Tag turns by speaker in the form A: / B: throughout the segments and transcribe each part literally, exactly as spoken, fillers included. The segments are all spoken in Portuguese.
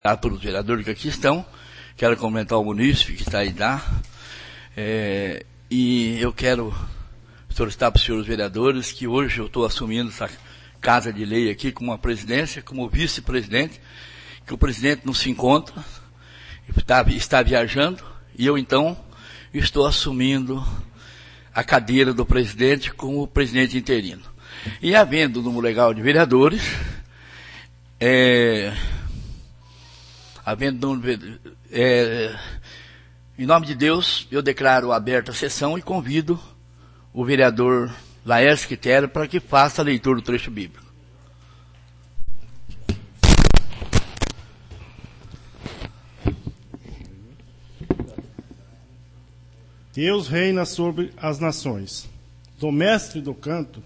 A: pelos vereadores que aqui estão, quero cumprimentar o munícipe que está aí lá, é, e eu quero solicitar para os senhores vereadores que hoje eu estou assumindo essa casa de lei aqui como uma presidência, como vice-presidente, que o presidente não se encontra, está, está viajando, e eu então estou assumindo a cadeira do presidente como presidente interino. E havendo número legal de vereadores, é, havendo é, em nome de Deus, eu declaro aberta a sessão e convido o vereador Laércio Quitério para que faça a leitura do trecho bíblico.
B: Deus reina sobre as nações. Do mestre do canto,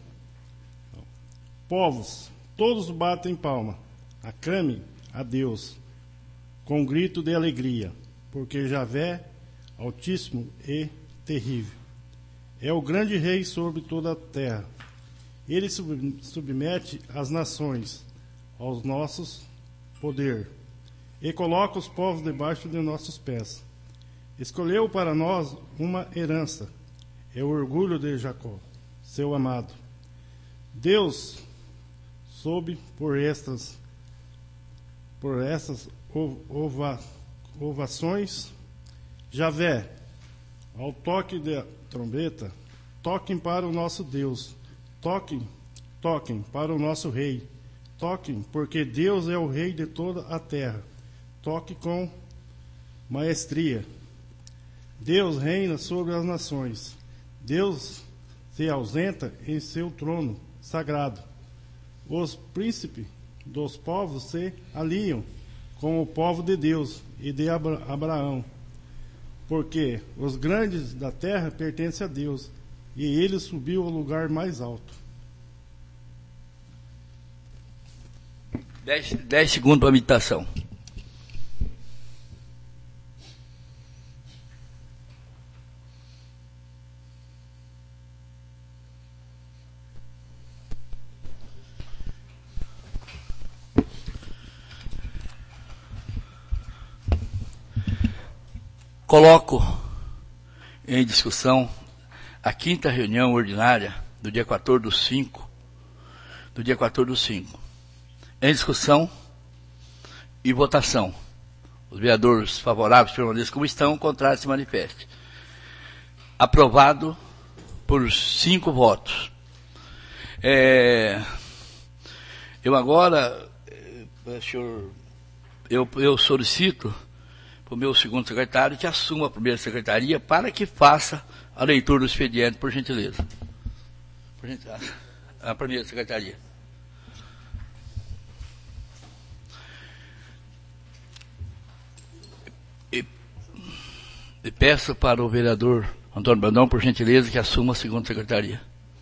B: povos, todos batem palma, aclamem a Deus com grito de alegria, porque Javé, altíssimo e terrível, é o grande rei sobre toda a terra. Ele submete as nações aos nossos poder e coloca os povos debaixo de nossos pés. Escolheu para nós uma herança, é o orgulho de Jacó, seu amado. Deus soube por estas, por essas ova, ovações, Javé, ao toque da trombeta, toquem para o nosso Deus, toquem, toquem para o nosso rei, toquem, porque Deus é o rei de toda a terra, toque com maestria. Deus reina sobre as nações. Deus se ausenta em seu trono sagrado. Os príncipes dos povos se aliam com o povo de Deus e de Abra- Abraão, porque os grandes da terra pertencem a Deus, e ele subiu ao lugar mais alto.
A: Dez, dez segundos para a meditação. Coloco em discussão a quinta reunião ordinária do dia quatorze do cinco, do dia quatorze do cinco. Em discussão e votação. Os vereadores favoráveis permaneçam como estão, contrários se manifestem. Aprovado por cinco votos. É, eu agora, senhor, eu, eu solicito para o meu segundo secretário que assuma a primeira secretaria para que faça a leitura do expediente, por gentileza. Por gentileza. A primeira secretaria. E, e peço para o vereador Antônio Brandão, por gentileza, que assuma a segunda secretaria.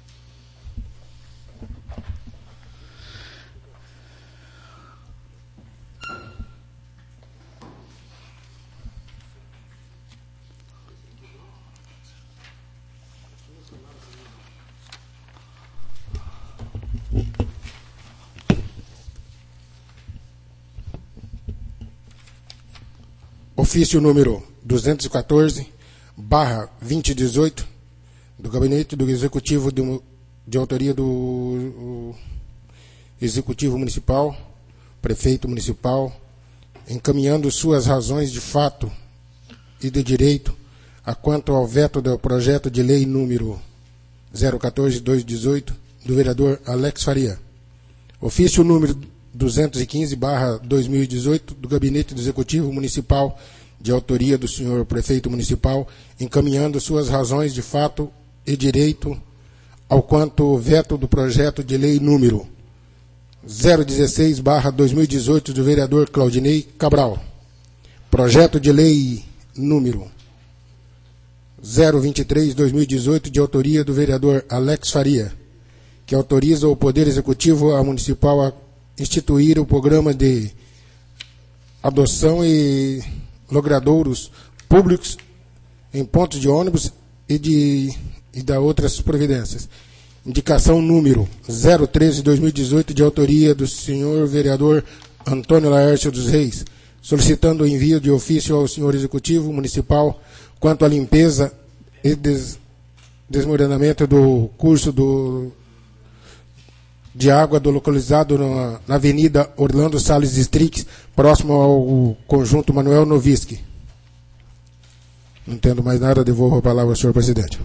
C: Ofício número duzentos e quatorze, barra vinte e dezoito, do Gabinete do Executivo de, de autoria do Executivo Municipal, Prefeito Municipal, encaminhando suas razões de fato e de direito a quanto ao veto do projeto de lei número zero quatorze barra duzentos e dezoito, do vereador Alex Faria. Ofício número duzentos e quinze barra dois mil e dezoito, do Gabinete do Executivo Municipal, de autoria do senhor Prefeito Municipal, encaminhando suas razões de fato e direito ao quanto ao veto do projeto de lei número zero dezesseis barra dois mil e dezoito, do vereador Claudinei Cabral. Projeto de lei número zero vinte e três barra dois mil e dezoito, de autoria do vereador Alex Faria, que autoriza o Poder Executivo a Municipal a instituir o programa de adoção e logradouros públicos em pontos de ônibus e, de, e da outras providências. Indicação número zero treze barra dois mil e dezoito, de autoria do senhor vereador Antônio Laércio dos Reis, solicitando o envio de ofício ao senhor Executivo Municipal quanto à limpeza e des, desmoronamento do curso do, de água do localizado na, na Avenida Orlando Salles Distrix, próximo ao conjunto Manuel Noviski. Não entendo mais nada, devolvo a palavra ao senhor presidente.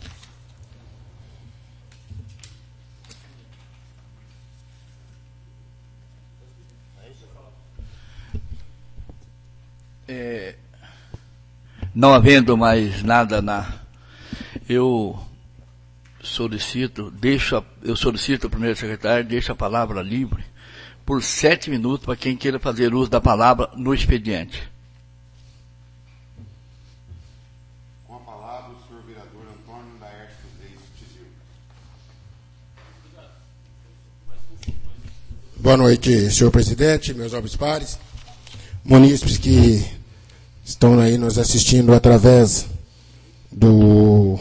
A: É, não havendo mais nada na... Eu solicito, deixo a, eu solicito ao primeiro secretário, deixo a palavra livre por sete minutos para quem queira fazer uso da palavra no expediente.
C: Com a palavra o senhor vereador Antônio Laércio dos Reis Tizil. Boa noite, senhor presidente, meus nobres pares, munícipes que estão aí nos assistindo através do,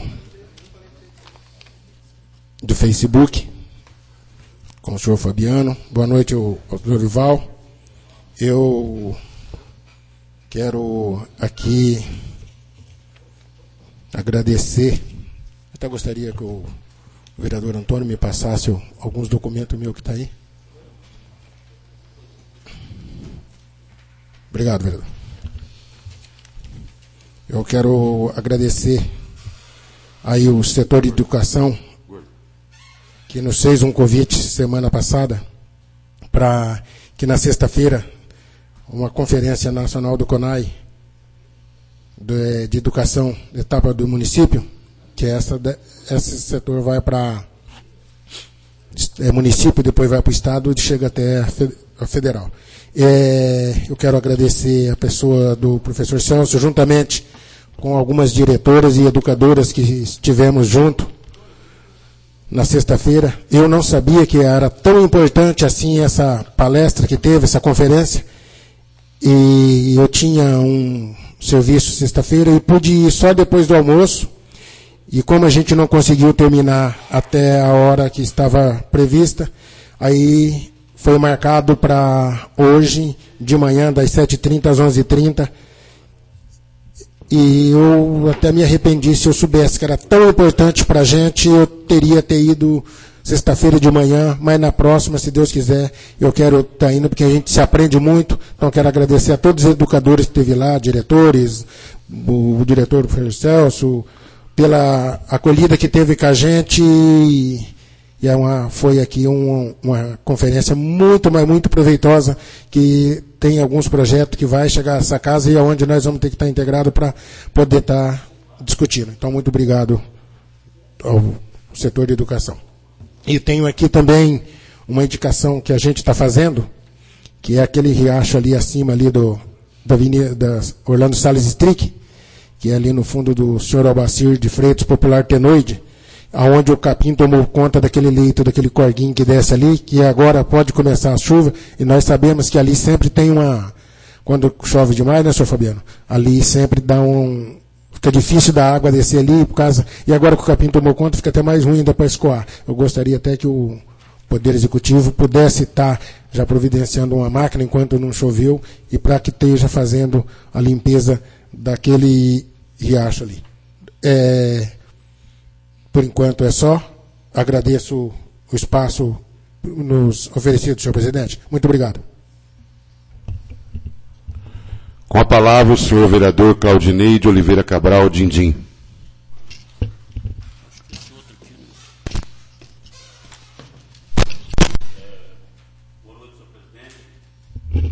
C: do Facebook, com o senhor Fabiano. Boa noite, o Dorival. Eu quero aqui agradecer. Até gostaria que o vereador Antônio me passasse alguns documentos meus que está aí. Obrigado, vereador. Eu quero agradecer aí o setor de educação, que nos fez um convite semana passada para que na sexta-feira uma conferência nacional do CONAI de, de educação de etapa do município, que essa, esse setor vai para é, município, depois vai para o estado e chega até a federal. É, eu quero agradecer a pessoa do professor Celso, juntamente com algumas diretoras e educadoras que estivemos junto na sexta-feira. Eu não sabia que era tão importante assim essa palestra que teve, essa conferência, e eu tinha um serviço sexta-feira e pude ir só depois do almoço, e como a gente não conseguiu terminar até a hora que estava prevista, aí foi marcado para hoje de manhã, das sete e trinta às onze e trinta, e eu até me arrependi. Se eu soubesse que era tão importante para a gente, eu teria ter ido sexta-feira de manhã, mas na próxima, se Deus quiser, eu quero estar indo, porque a gente se aprende muito. Então quero agradecer a todos os educadores que esteve lá, diretores, o, o diretor do professor Celso, pela acolhida que teve com a gente, e, e é uma, foi aqui um, uma conferência muito, mas muito proveitosa, que tem alguns projetos que vai chegar a essa casa e é onde nós vamos ter que estar integrados para poder estar discutindo. Então, muito obrigado ao setor de educação. E tenho aqui também uma indicação que a gente está fazendo, que é aquele riacho ali acima ali do, da Avenida da Orlando Salles District, que é ali no fundo do senhor Albacir de Freitas Popular Tenoide, aonde o capim tomou conta daquele leito, daquele corguinho que desce ali, que agora pode começar a chuva, e nós sabemos que ali sempre tem uma... Quando chove demais, né, senhor Fabiano? Ali sempre dá um... Fica difícil da água descer ali, por causa... E agora que o capim tomou conta, fica até mais ruim ainda para escoar. Eu gostaria até que o Poder Executivo pudesse estar já providenciando uma máquina enquanto não choveu, e para que esteja fazendo a limpeza daquele riacho ali. É... Por enquanto é só. Agradeço o espaço nos oferecido, senhor presidente. Muito obrigado.
D: Com a palavra o senhor vereador Claudinei de Oliveira Cabral Dindim.
E: Boa noite, senhor presidente.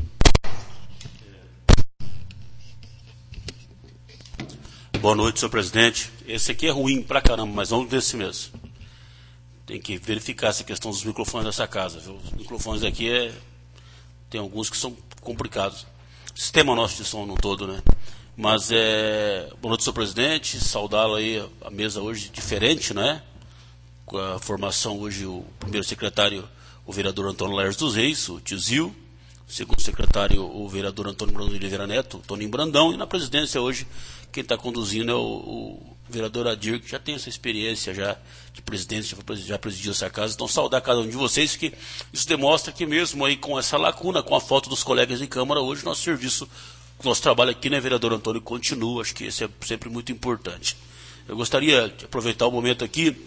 E: Boa noite, senhor presidente. Esse aqui é ruim pra caramba, mas vamos desse mesmo. Tem que verificar essa questão dos microfones dessa casa, viu? Os microfones aqui é... tem alguns que são complicados. Sistema nosso de som no todo, né? Mas é... Boa noite, senhor presidente. Saudá-lo aí, a mesa hoje diferente, né? Com a formação hoje, o primeiro secretário, o vereador Antônio Laércio dos Reis, o Tizil. O segundo secretário, o vereador Antônio Brandão de Oliveira Neto, Toninho Brandão. E na presidência hoje, quem está conduzindo é o, o o vereador Adir, que já tem essa experiência já de presidente, já, foi, já presidiu essa casa. Então, saudar cada um de vocês, que isso demonstra que mesmo aí com essa lacuna, com a falta dos colegas de Câmara, hoje nosso serviço, nosso trabalho aqui, né, vereador Antônio, continua. Acho que isso é sempre muito importante. Eu gostaria de aproveitar o momento aqui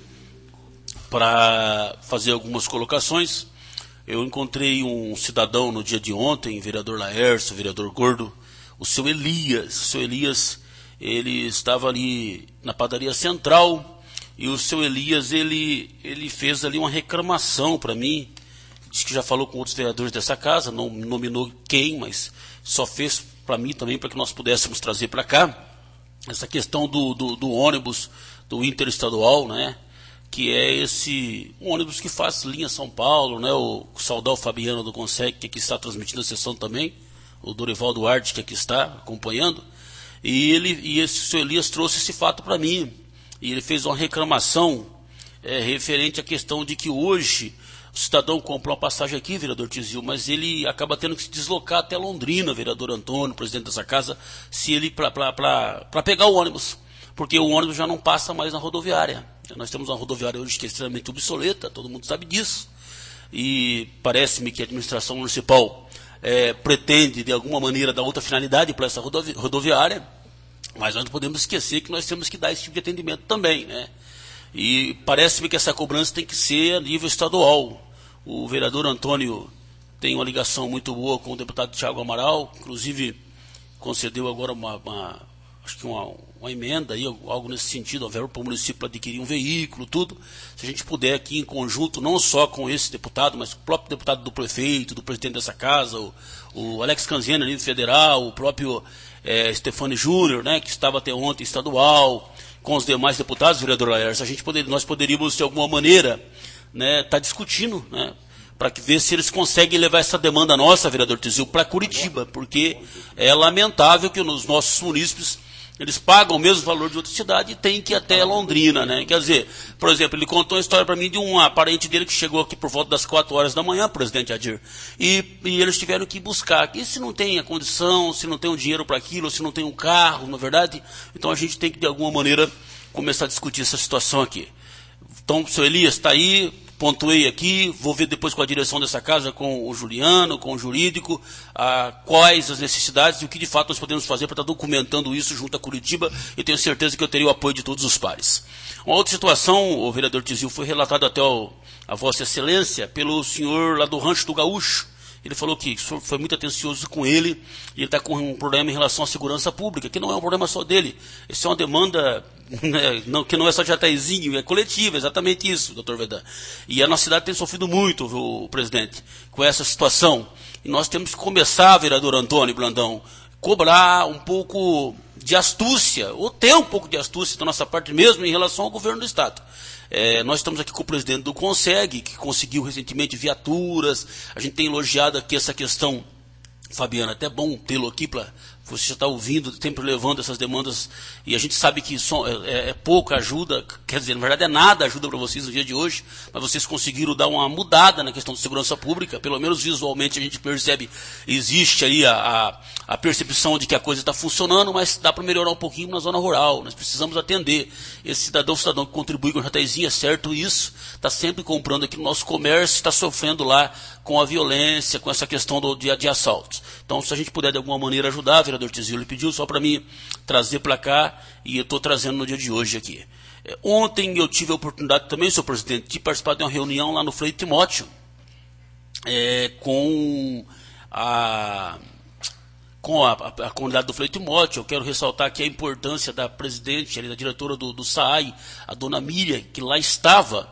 E: para fazer algumas colocações. Eu encontrei um cidadão no dia de ontem, vereador Laércio, vereador Gordo, o seu Elias. O seu Elias, ele estava ali na padaria Central, e o seu Elias, ele, ele fez ali uma reclamação para mim. Diz que já falou com outros vereadores dessa casa, não nominou quem, mas só fez para mim também, para que nós pudéssemos trazer para cá essa questão do, do, do ônibus, do interestadual, né? Que é esse um ônibus que faz linha São Paulo, né? O Saudal Fabiano do Consec, que aqui está transmitindo a sessão também, o Dorival Duarte, que aqui está acompanhando, e, ele, e esse seu Elias trouxe esse fato para mim, e ele fez uma reclamação é, referente à questão de que hoje o cidadão comprou uma passagem aqui, vereador Tizil, mas ele acaba tendo que se deslocar até Londrina, vereador Antônio, presidente dessa casa, se ele para pegar o ônibus, porque o ônibus já não passa mais na rodoviária. Nós temos uma rodoviária hoje que é extremamente obsoleta, todo mundo sabe disso, e parece-me que a administração municipal é, pretende, de alguma maneira, dar outra finalidade para essa rodovi rodoviária, mas nós não podemos esquecer que nós temos que dar esse tipo de atendimento também, né? E parece-me que essa cobrança tem que ser a nível estadual. O vereador Antônio tem uma ligação muito boa com o deputado Thiago Amaral, inclusive concedeu agora uma, uma acho que uma, uma emenda, aí, algo nesse sentido, a verba para o município para adquirir um veículo, tudo. Se a gente puder aqui em conjunto, não só com esse deputado, mas com o próprio deputado do prefeito, do presidente dessa casa, o, o Alex Canziani, ali do federal, o próprio é, Stefani Júnior, né, que estava até ontem estadual, com os demais deputados, vereador Laércio, a gente poder, nós poderíamos, de alguma maneira, né, tá discutindo, né, para ver se eles conseguem levar essa demanda nossa, vereador Tizil, para Curitiba, porque é lamentável que os nossos munícipes, eles pagam o mesmo valor de outra cidade e tem que ir até Londrina, né? Quer dizer, por exemplo, ele contou uma história para mim de um parente dele que chegou aqui por volta das quatro horas da manhã, presidente Adir, e, e eles tiveram que buscar. E se não tem a condição, se não tem o dinheiro para aquilo, se não tem um carro, na verdade, então a gente tem que, de alguma maneira, começar a discutir essa situação aqui. Então, o senhor Elias está aí, pontuei aqui, vou ver depois com a direção dessa casa, com o Juliano, com o jurídico, ah, quais as necessidades e o que de fato nós podemos fazer para estar documentando isso junto a Curitiba, e tenho certeza que eu teria o apoio de todos os pares. Uma outra situação, o vereador Tizil, foi relatado até ao, a Vossa Excelência pelo senhor lá do Rancho do Gaúcho. Ele falou que o senhor foi muito atencioso com ele, e ele está com um problema em relação à segurança pública, que não é um problema só dele. Isso é uma demanda, né, não, que não é só de Jataizinho, é coletiva, exatamente isso, doutor Vedan. E a nossa cidade tem sofrido muito, viu, presidente, com essa situação. E nós temos que começar, vereador Antônio Blandão, cobrar um pouco de astúcia, ou ter um pouco de astúcia da nossa parte mesmo em relação ao governo do Estado. É, nós estamos aqui com o presidente do Conseg, que conseguiu recentemente viaturas. A gente tem elogiado aqui essa questão, Fabiana, até bom tê-lo aqui, para você já está ouvindo, sempre levando essas demandas, e a gente sabe que isso é, é pouca ajuda, quer dizer, na verdade é nada ajuda para vocês no dia de hoje, mas vocês conseguiram dar uma mudada na questão de segurança pública, pelo menos visualmente a gente percebe, existe aí a, a, a percepção de que a coisa está funcionando, mas dá para melhorar um pouquinho na zona rural, nós precisamos atender esse cidadão, cidadão que contribui com o Jataizinho, é certo isso, está sempre comprando aqui no nosso comércio, está sofrendo lá com a violência, com essa questão do, de, de assaltos. Então, se a gente puder de alguma maneira ajudar, vereador Tizil, ele pediu só para mim trazer para cá, e eu estou trazendo no dia de hoje aqui. É, ontem eu tive a oportunidade também, senhor presidente, de participar de uma reunião lá no Frei Timóteo, é, com a... com a, a, a comunidade do Frei Timóteo. Eu quero ressaltar aqui a importância da presidente, ali, da diretora do, do S A I, a dona Miriam, que lá estava,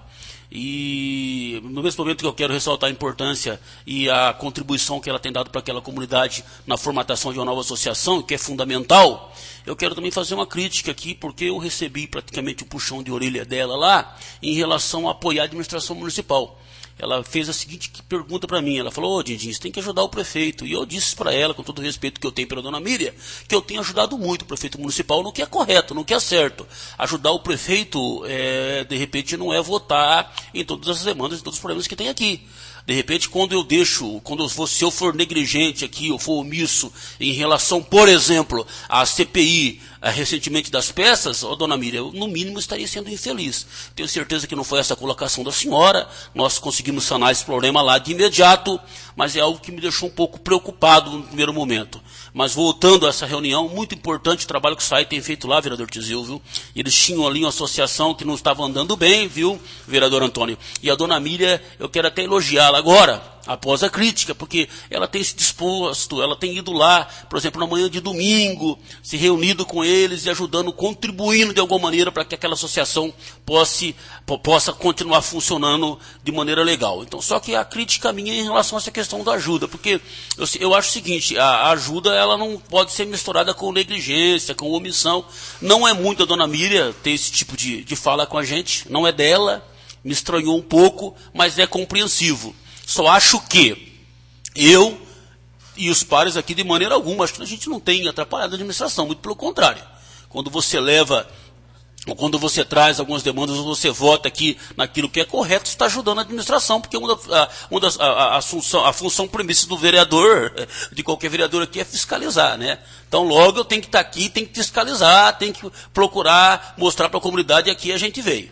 E: e no mesmo momento que eu quero ressaltar a importância e a contribuição que ela tem dado para aquela comunidade na formatação de uma nova associação, que é fundamental, eu quero também fazer uma crítica aqui, porque eu recebi praticamente o puxão de orelha dela lá, em relação a apoiar a administração municipal. Ela fez a seguinte pergunta para mim, ela falou, ô Dindin, você tem que ajudar o prefeito. E eu disse para ela, com todo o respeito que eu tenho pela dona Miriam, que eu tenho ajudado muito o prefeito municipal no que é correto, no que é certo. Ajudar o prefeito, é, de repente, não é votar em todas as demandas, em todos os problemas que tem aqui. De repente, quando eu deixo, quando eu for, se eu for negligente aqui, eu for omisso em relação, por exemplo, à C P I, a, recentemente das peças, ó, dona Miriam, eu, no mínimo estaria sendo infeliz. Tenho certeza que não foi essa a colocação da senhora, nós conseguimos sanar esse problema lá de imediato, mas é algo que me deixou um pouco preocupado no primeiro momento. Mas voltando a essa reunião, muito importante o trabalho que o S A I tem feito lá, vereador Tizil, viu? Eles tinham ali uma associação que não estava andando bem, viu, vereador Antônio? E a dona Miriam, eu quero até elogiá-la agora, após a crítica, porque ela tem se disposto, ela tem ido lá, por exemplo, na manhã de domingo, se reunido com eles e ajudando, contribuindo de alguma maneira para que aquela associação possa, possa continuar funcionando de maneira legal. Então, só que a crítica minha é em relação a essa questão da ajuda, porque eu, eu acho o seguinte, a, a ajuda ela não pode ser misturada com negligência, com omissão. Não é muito a dona Miriam ter esse tipo de, de fala com a gente, não é dela, me estranhou um pouco, mas é compreensivo. Só acho que eu e os pares aqui, de maneira alguma, acho que a gente não tem atrapalhado a administração, muito pelo contrário. Quando você leva, ou quando você traz algumas demandas, ou você vota aqui naquilo que é correto, você está ajudando a administração, porque uma da, a, uma das, a, a, a, função, a função premissa do vereador, de qualquer vereador aqui, é fiscalizar, né? Então, logo eu tenho que estar aqui, tenho que fiscalizar, tenho que procurar mostrar para a comunidade, e aqui a gente veio.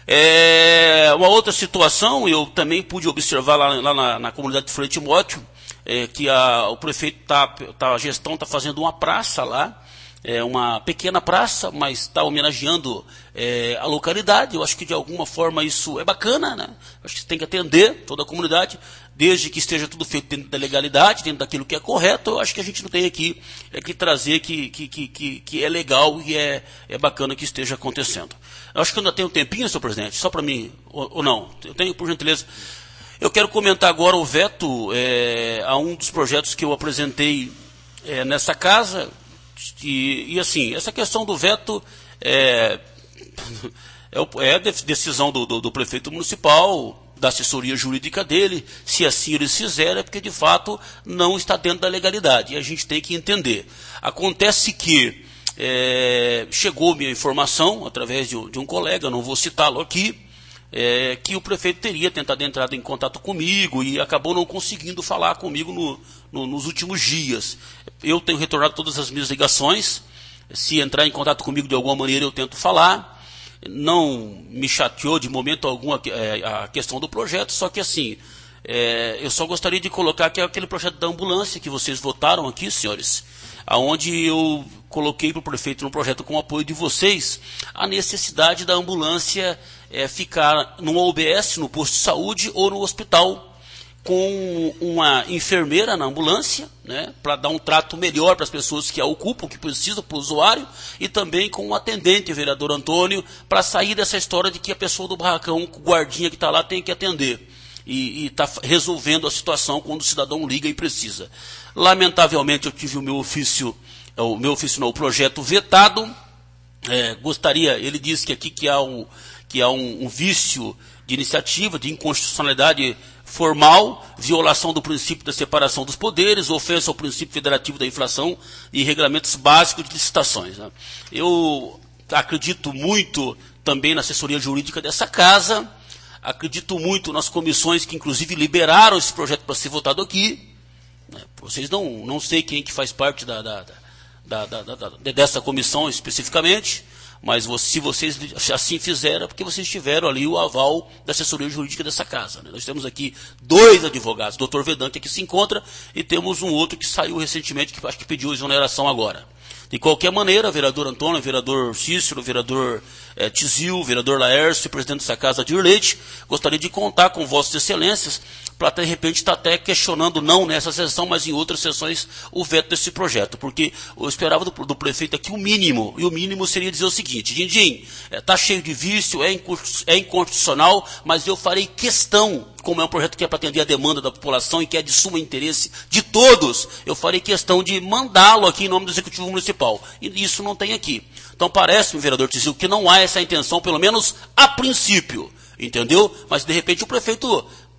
E: É, uma outra situação, eu também pude observar lá, lá na, na comunidade de Frei Timóteo, é, que a, o prefeito, tá, tá, a gestão está fazendo uma praça lá, é uma pequena praça, mas está homenageando é, a localidade. Eu acho que de alguma forma isso é bacana, né? Acho que tem que atender toda a comunidade, desde que esteja tudo feito dentro da legalidade, dentro daquilo que é correto. Eu acho que a gente não tem aqui é que trazer que, que, que, que, que é legal e é, é bacana que esteja acontecendo. Eu acho que eu ainda tenho um tempinho, senhor presidente, só para mim, ou, ou não? Eu tenho, por gentileza. Eu quero comentar agora o veto é, a um dos projetos que eu apresentei é, nessa casa. E, e assim, essa questão do veto é, é a decisão do, do, do prefeito municipal, da assessoria jurídica dele. Se assim eles fizerem, é porque de fato não está dentro da legalidade. E a gente tem que entender. Acontece que é, chegou-me a informação, através de, de um colega, não vou citá-lo aqui, é, que o prefeito teria tentado entrar em contato comigo e acabou não conseguindo falar comigo no, no, nos últimos dias. Eu tenho retornado todas as minhas ligações. Se entrar em contato comigo de alguma maneira, eu tento falar. Não me chateou de momento algum a, é, a questão do projeto, só que assim, é, eu só gostaria de colocar que é aquele projeto da ambulância que vocês votaram aqui, senhores, aonde eu coloquei para o prefeito no projeto com o apoio de vocês a necessidade da ambulância é, ficar num O B S, no posto de saúde ou no hospital, com uma enfermeira na ambulância, né, para dar um trato melhor para as pessoas que a ocupam, que precisam para o usuário, e também com um atendente, o vereador Antônio, para sair dessa história de que a pessoa do barracão, o guardinha que está lá, tem que atender. E está resolvendo a situação quando o cidadão liga e precisa. Lamentavelmente, eu tive o meu ofício, o meu ofício não, o projeto vetado. É, gostaria, ele disse que aqui que há um, que há um, um vício de iniciativa, de inconstitucionalidade formal, violação do princípio da separação dos poderes, ofensa ao princípio federativo da inflação e regulamentos básicos de licitações, né? Eu acredito muito também na assessoria jurídica dessa casa, acredito muito nas comissões que inclusive liberaram esse projeto para ser votado aqui, né? Vocês não, não sei quem que faz parte da, da, da, da, da, da, dessa comissão especificamente, mas se vocês assim fizeram, é porque vocês tiveram ali o aval da assessoria jurídica dessa casa, né? Nós temos aqui dois advogados, o doutor Vedante aqui se encontra, e temos um outro que saiu recentemente, que acho que pediu exoneração agora. De qualquer maneira, vereador Antônio, vereador Cícero, vereador eh, Tizil, vereador Laércio, presidente dessa casa de Leite, gostaria de contar com vossas excelências para, de repente, estar até questionando, não nessa sessão, mas em outras sessões, o veto desse projeto. Porque eu esperava do, do prefeito aqui o mínimo, e o mínimo seria dizer o seguinte: Dindim, está é, cheio de vício, é, é inconstitucional, mas eu farei questão, como é um projeto que é para atender a demanda da população e que é de suma interesse de todos, eu farei questão de mandá-lo aqui em nome do Executivo Municipal. E isso não tem aqui. Então parece-me, vereador Tizil, que não há essa intenção, pelo menos a princípio, entendeu? Mas de repente o prefeito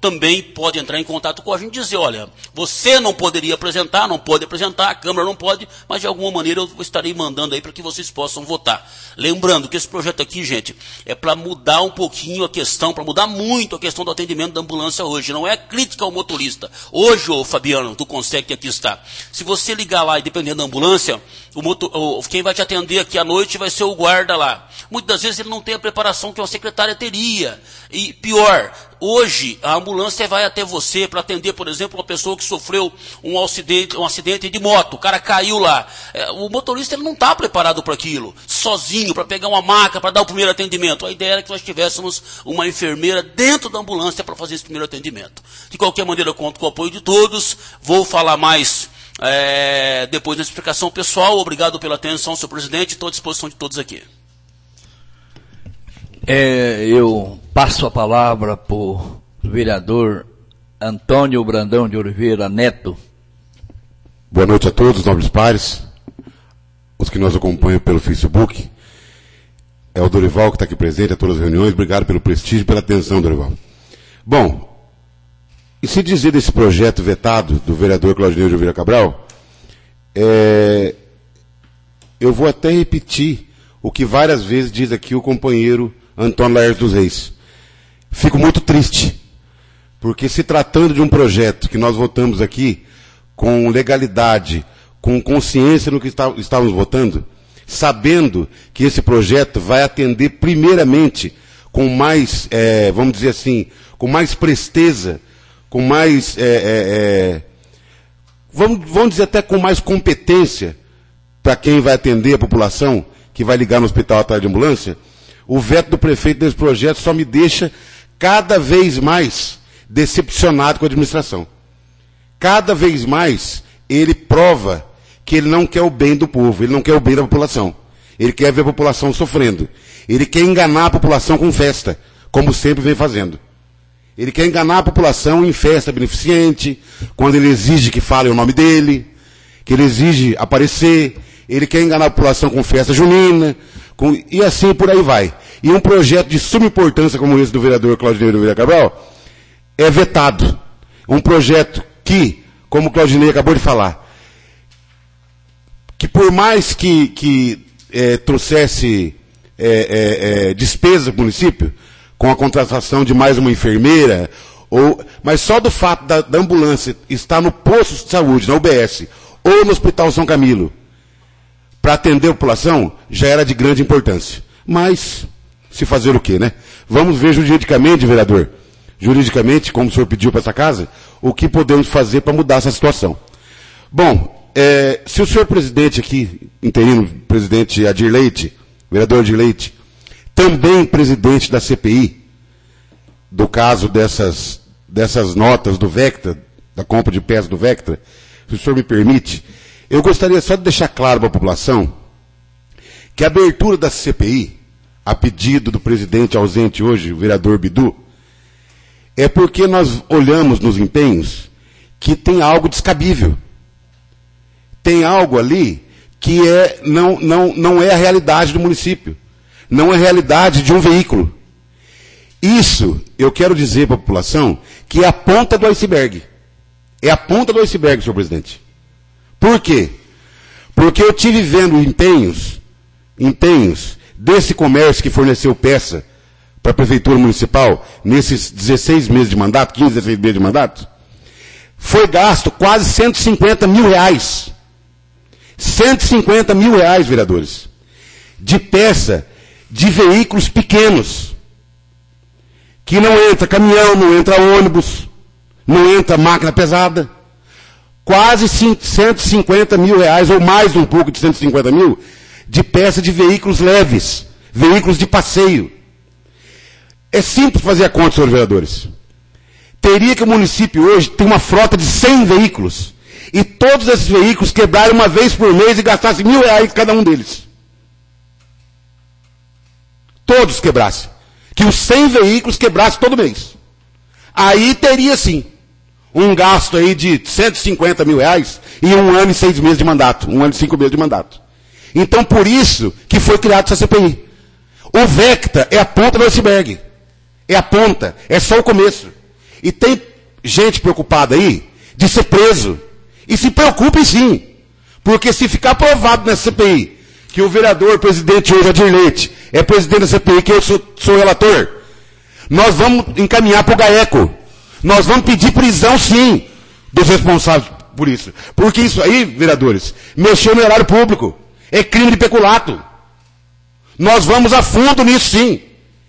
E: também pode entrar em contato com a gente e dizer, olha, você não poderia apresentar, não pode apresentar, a Câmara não pode, mas de alguma maneira eu estarei mandando aí para que vocês possam votar. Lembrando que esse projeto aqui, gente, é para mudar um pouquinho a questão, para mudar muito a questão do atendimento da ambulância hoje. Não é crítica ao motorista. Hoje, ô Fabiano, tu consegue que aqui está. Se você ligar lá e dependendo da ambulância, o motor, o, quem vai te atender aqui à noite vai ser o guarda lá. Muitas das vezes ele não tem a preparação que uma secretária teria. E pior, hoje a ambulância vai até você para atender, por exemplo, uma pessoa que sofreu um acidente, um acidente de moto, o cara caiu lá. É, o motorista ele não está preparado para aquilo, sozinho, para pegar uma maca, para dar o primeiro atendimento. A ideia era que nós tivéssemos uma enfermeira dentro da ambulância para fazer esse primeiro atendimento. De qualquer maneira, eu conto com o apoio de todos. Vou falar mais é, depois da explicação pessoal. Obrigado pela atenção, senhor presidente. Estou à disposição de todos aqui.
A: É, eu passo a palavra para o vereador Antônio Brandão de Oliveira Neto.
D: Boa noite a todos, nobres pares, os que nos acompanham pelo Facebook. É o Dorival que está aqui presente a todas as reuniões. Obrigado pelo prestígio e pela atenção, Dorival. Bom, e se dizer desse projeto vetado do vereador Claudinei de Oliveira Cabral, é, eu vou até repetir o que várias vezes diz aqui o companheiro Antônio Laércio dos Reis. Fico muito triste, porque se tratando de um projeto que nós votamos aqui com legalidade, com consciência no que está, estávamos votando, sabendo que esse projeto vai atender primeiramente com mais, é, vamos dizer assim, com mais presteza, com mais, é, é, é, vamos, vamos dizer até com mais competência para quem vai atender a população, que vai ligar no hospital atrás de ambulância, o veto do prefeito desse projeto só me deixa cada vez mais decepcionado com a administração. Cada vez mais ele prova que ele não quer o bem do povo, ele não quer o bem da população. Ele quer ver a população sofrendo. Ele quer enganar a população com festa, como sempre vem fazendo. Ele quer enganar a população em festa beneficente, quando ele exige que falem o nome dele, que ele exige aparecer. Ele quer enganar a população com festa junina, com, e assim por aí vai. E um projeto de suma importância como esse do vereador Claudinei de Oliveira Cabral é vetado. Um projeto que, como o Claudinei acabou de falar, que por mais que, que é, trouxesse é, é, é, despesa para o município, com a contratação de mais uma enfermeira, ou, mas só do fato da, da ambulância estar no posto de saúde, na U B S, ou no Hospital São Camilo, para atender a população, já era de grande importância. Mas, se fazer o quê, né? Vamos ver juridicamente, vereador, juridicamente, como o senhor pediu para essa casa, o que podemos fazer para mudar essa situação. Bom, é, se o senhor presidente aqui, interino, presidente Adir Leite, vereador Adir Leite, também presidente da C P I, do caso dessas, dessas notas do Vectra, da compra de peças do Vectra, se o senhor me permite, eu gostaria só de deixar claro para a população que a abertura da C P I, a pedido do presidente ausente hoje, o vereador Bidu, é porque nós olhamos nos empenhos que tem algo descabível. Tem algo ali que é, não, não, não é a realidade do município. Não é a realidade de um veículo. Isso, eu quero dizer para a população, que é a ponta do iceberg. É a ponta do iceberg, senhor presidente. Por quê? Porque eu tive vendo empenhos, empenhos desse comércio que forneceu peça para a Prefeitura Municipal, nesses dezesseis meses de mandato, quinze, dezesseis meses de mandato, foi gasto quase cento e cinquenta mil reais. cento e cinquenta mil reais, vereadores, de peça de veículos pequenos, que não entra caminhão, não entra ônibus, não entra máquina pesada. Quase cento e cinquenta mil reais, ou mais um pouco de cento e cinquenta mil, de peça de veículos leves, veículos de passeio. É simples fazer a conta, senhores vereadores. Teria que o município hoje ter uma frota de cem veículos, e todos esses veículos quebrarem uma vez por mês e gastassem mil reais cada um deles. Todos quebrassem. Que os cem veículos quebrassem todo mês. Aí teria sim um gasto aí de cento e cinquenta mil reais em um ano e seis meses de mandato. Um ano e cinco meses de mandato. Então, por isso que foi criado essa C P I. O Vectra é a ponta do iceberg. É a ponta. É só o começo. E tem gente preocupada aí de ser preso. E se preocupem sim. Porque se ficar provado nessa C P I que o vereador, presidente hoje, Adir Leite, é presidente da C P I, que eu sou, sou relator, nós vamos encaminhar para o GAECO. Nós vamos pedir prisão sim dos responsáveis por isso. Porque isso aí, vereadores, mexeu no erário público. É crime de peculato. Nós vamos a fundo nisso sim.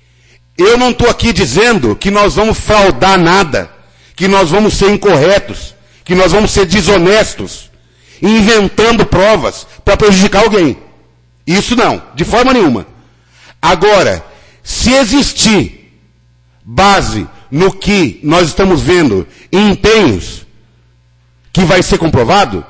D: Eu não estou aqui dizendo que nós vamos fraudar nada, que nós vamos ser incorretos, que nós vamos ser desonestos, inventando provas para prejudicar alguém. Isso não, de forma nenhuma. Agora, se existir base no que nós estamos vendo em empenhos, que vai ser comprovado,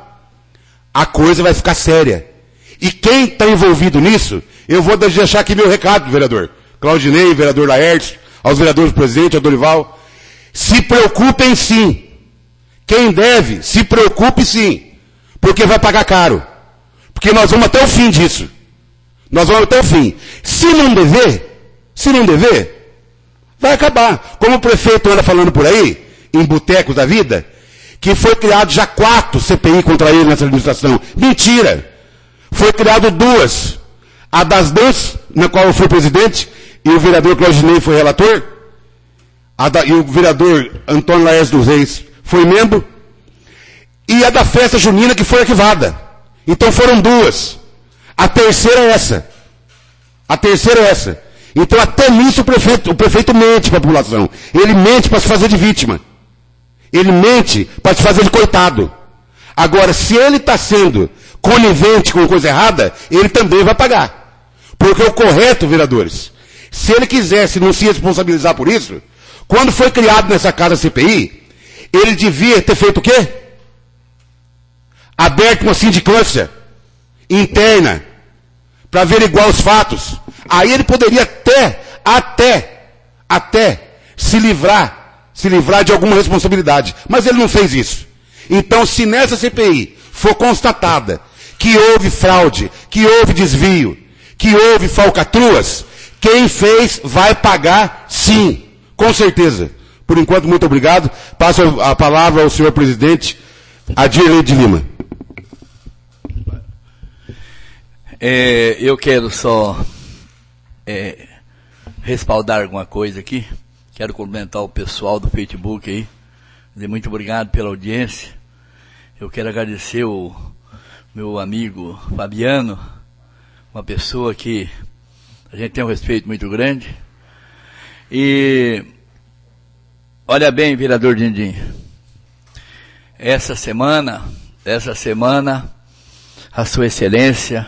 D: a coisa vai ficar séria. E quem está envolvido nisso, eu vou deixar aqui meu recado, vereador Claudinei, vereador Laércio, aos vereadores presidente, ao Dorival. Se preocupem sim. Quem deve, se preocupe sim. Porque vai pagar caro. Porque nós vamos até o fim disso. Nós vamos até o fim. Se não dever, se não dever, vai acabar. Como o prefeito anda falando por aí, em botecos da vida, que foi criado já quatro C P I contra ele nessa administração. Mentira! Foi criado duas. A das danças, na qual eu fui presidente, e o vereador Claudinei foi relator, a da, e o vereador Antônio Laércio dos Reis foi membro, e a da festa junina que foi arquivada. Então foram duas. A terceira é essa. A terceira é essa. Então até nisso o prefeito, o prefeito mente para a população. Ele mente para se fazer de vítima. Ele mente para se fazer de coitado. Agora, se ele está sendo conivente com coisa errada, ele também vai pagar. Porque o correto, vereadores, se ele quisesse não se responsabilizar por isso, quando foi criado nessa casa C P I, ele devia ter feito o quê? Aberto uma sindicância interna para averiguar os fatos. Aí ele poderia até, até, até se livrar, se livrar de alguma responsabilidade. Mas ele não fez isso. Então, se nessa C P I for constatada que houve fraude, que houve desvio, que houve falcatruas, quem fez vai pagar sim, com certeza. Por enquanto, muito obrigado. Passo a palavra ao senhor presidente Adir Leite de Lima.
A: É, eu quero só é, respaldar alguma coisa aqui. Quero cumprimentar o pessoal do Facebook aí. Dizer muito obrigado pela audiência. Eu quero agradecer o meu amigo Fabiano, uma pessoa que a gente tem um respeito muito grande. E olha bem, vereador Dindim, essa semana, essa semana, a Sua Excelência,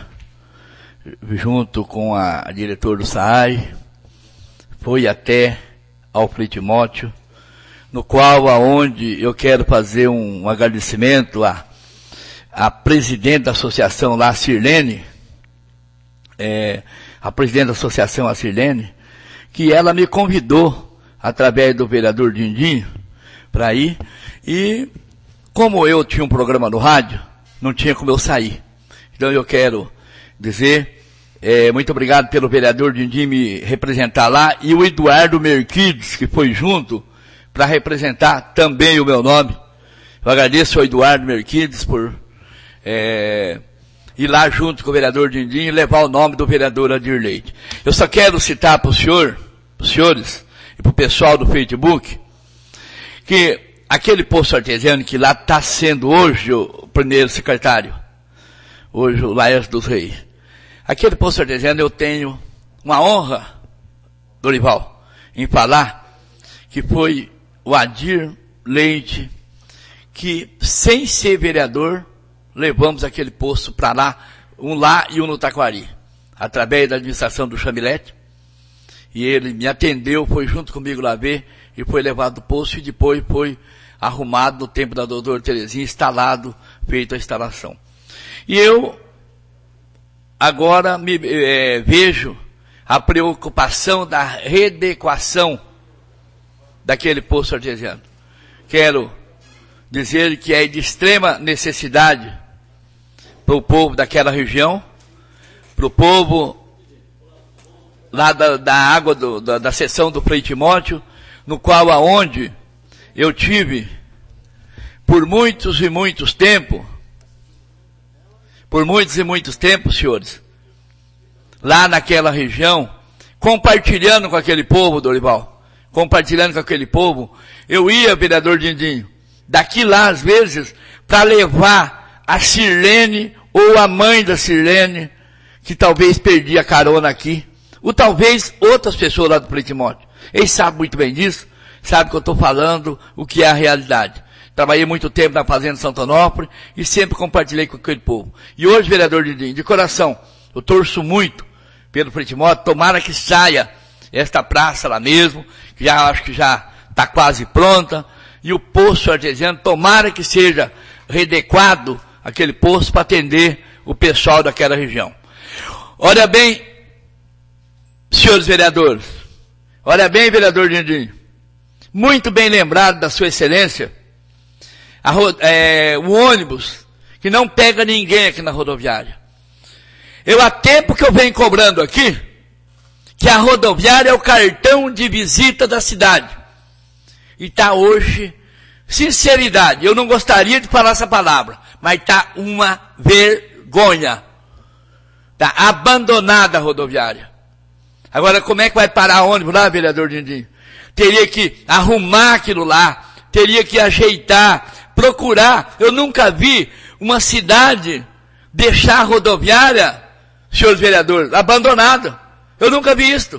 A: junto com a, a diretora do S A I, foi até ao Frei Timóteo, no qual, aonde eu quero fazer um, um agradecimento à, à presidente da associação lá, a Sirlene, é, a presidente da associação, a Sirlene, que ela me convidou, através do vereador Dindim, para ir, e como eu tinha um programa no rádio, não tinha como eu sair. Então eu quero dizer, é, muito obrigado pelo vereador Dindim me representar lá, e o Eduardo Merquides, que foi junto, para representar também o meu nome. Eu agradeço ao Eduardo Merquides por é, ir lá junto com o vereador Dindim e levar o nome do vereador Adir Leite. Eu só quero citar para o senhor, para os senhores e para o pessoal do Facebook, que aquele posto artesiano que lá está sendo hoje o primeiro secretário, hoje o Laércio dos Reis, aquele posto artesiano eu tenho uma honra, Dorival, em falar que foi o Adir Leite, que sem ser vereador, levamos aquele posto para lá, um lá e um no Taquari, através da administração do Chamilete, e ele me atendeu, foi junto comigo lá ver, e foi levado do posto, e depois foi arrumado no tempo da doutora Terezinha, instalado, feito a instalação. E eu, agora, me é, vejo a preocupação da readequação daquele posto artesiano. Quero dizer que é de extrema necessidade para o povo daquela região, para o povo lá da, da água do, da, da seção do Frei Timóteo, no qual aonde eu tive, por muitos e muitos tempos, por muitos e muitos tempos, senhores, lá naquela região, compartilhando com aquele povo, Dorival, compartilhando com aquele povo, eu ia, vereador Dindinho, daqui lá às vezes, para levar a Sirlene, ou a mãe da Sirlene, que talvez perdia carona aqui, ou talvez outras pessoas lá do Pletimóteo. Eles sabem muito bem disso, sabem que eu estou falando o que é a realidade. Trabalhei muito tempo na Fazenda Santo Onofre e sempre compartilhei com aquele povo. E hoje, vereador Dindinho, de coração, eu torço muito pelo Pletimóteo, tomara que saia esta praça lá mesmo, que já acho que já está quase pronta, e o poço artesiano, tomara que seja readequado aquele poço para atender o pessoal daquela região. Olha bem, senhores vereadores, olha bem, vereador Dindinho, muito bem lembrado da sua excelência, a, é, o ônibus que não pega ninguém aqui na rodoviária. Eu há tempo que eu venho cobrando aqui, que a rodoviária é o cartão de visita da cidade. E está hoje, sinceridade, eu não gostaria de falar essa palavra, mas está uma vergonha. Está abandonada a rodoviária. Agora, como é que vai parar ônibus lá, vereador Dindinho? Teria que arrumar aquilo lá, teria que ajeitar, procurar. Eu nunca vi uma cidade deixar a rodoviária, senhores vereadores, abandonada. Eu nunca vi isto.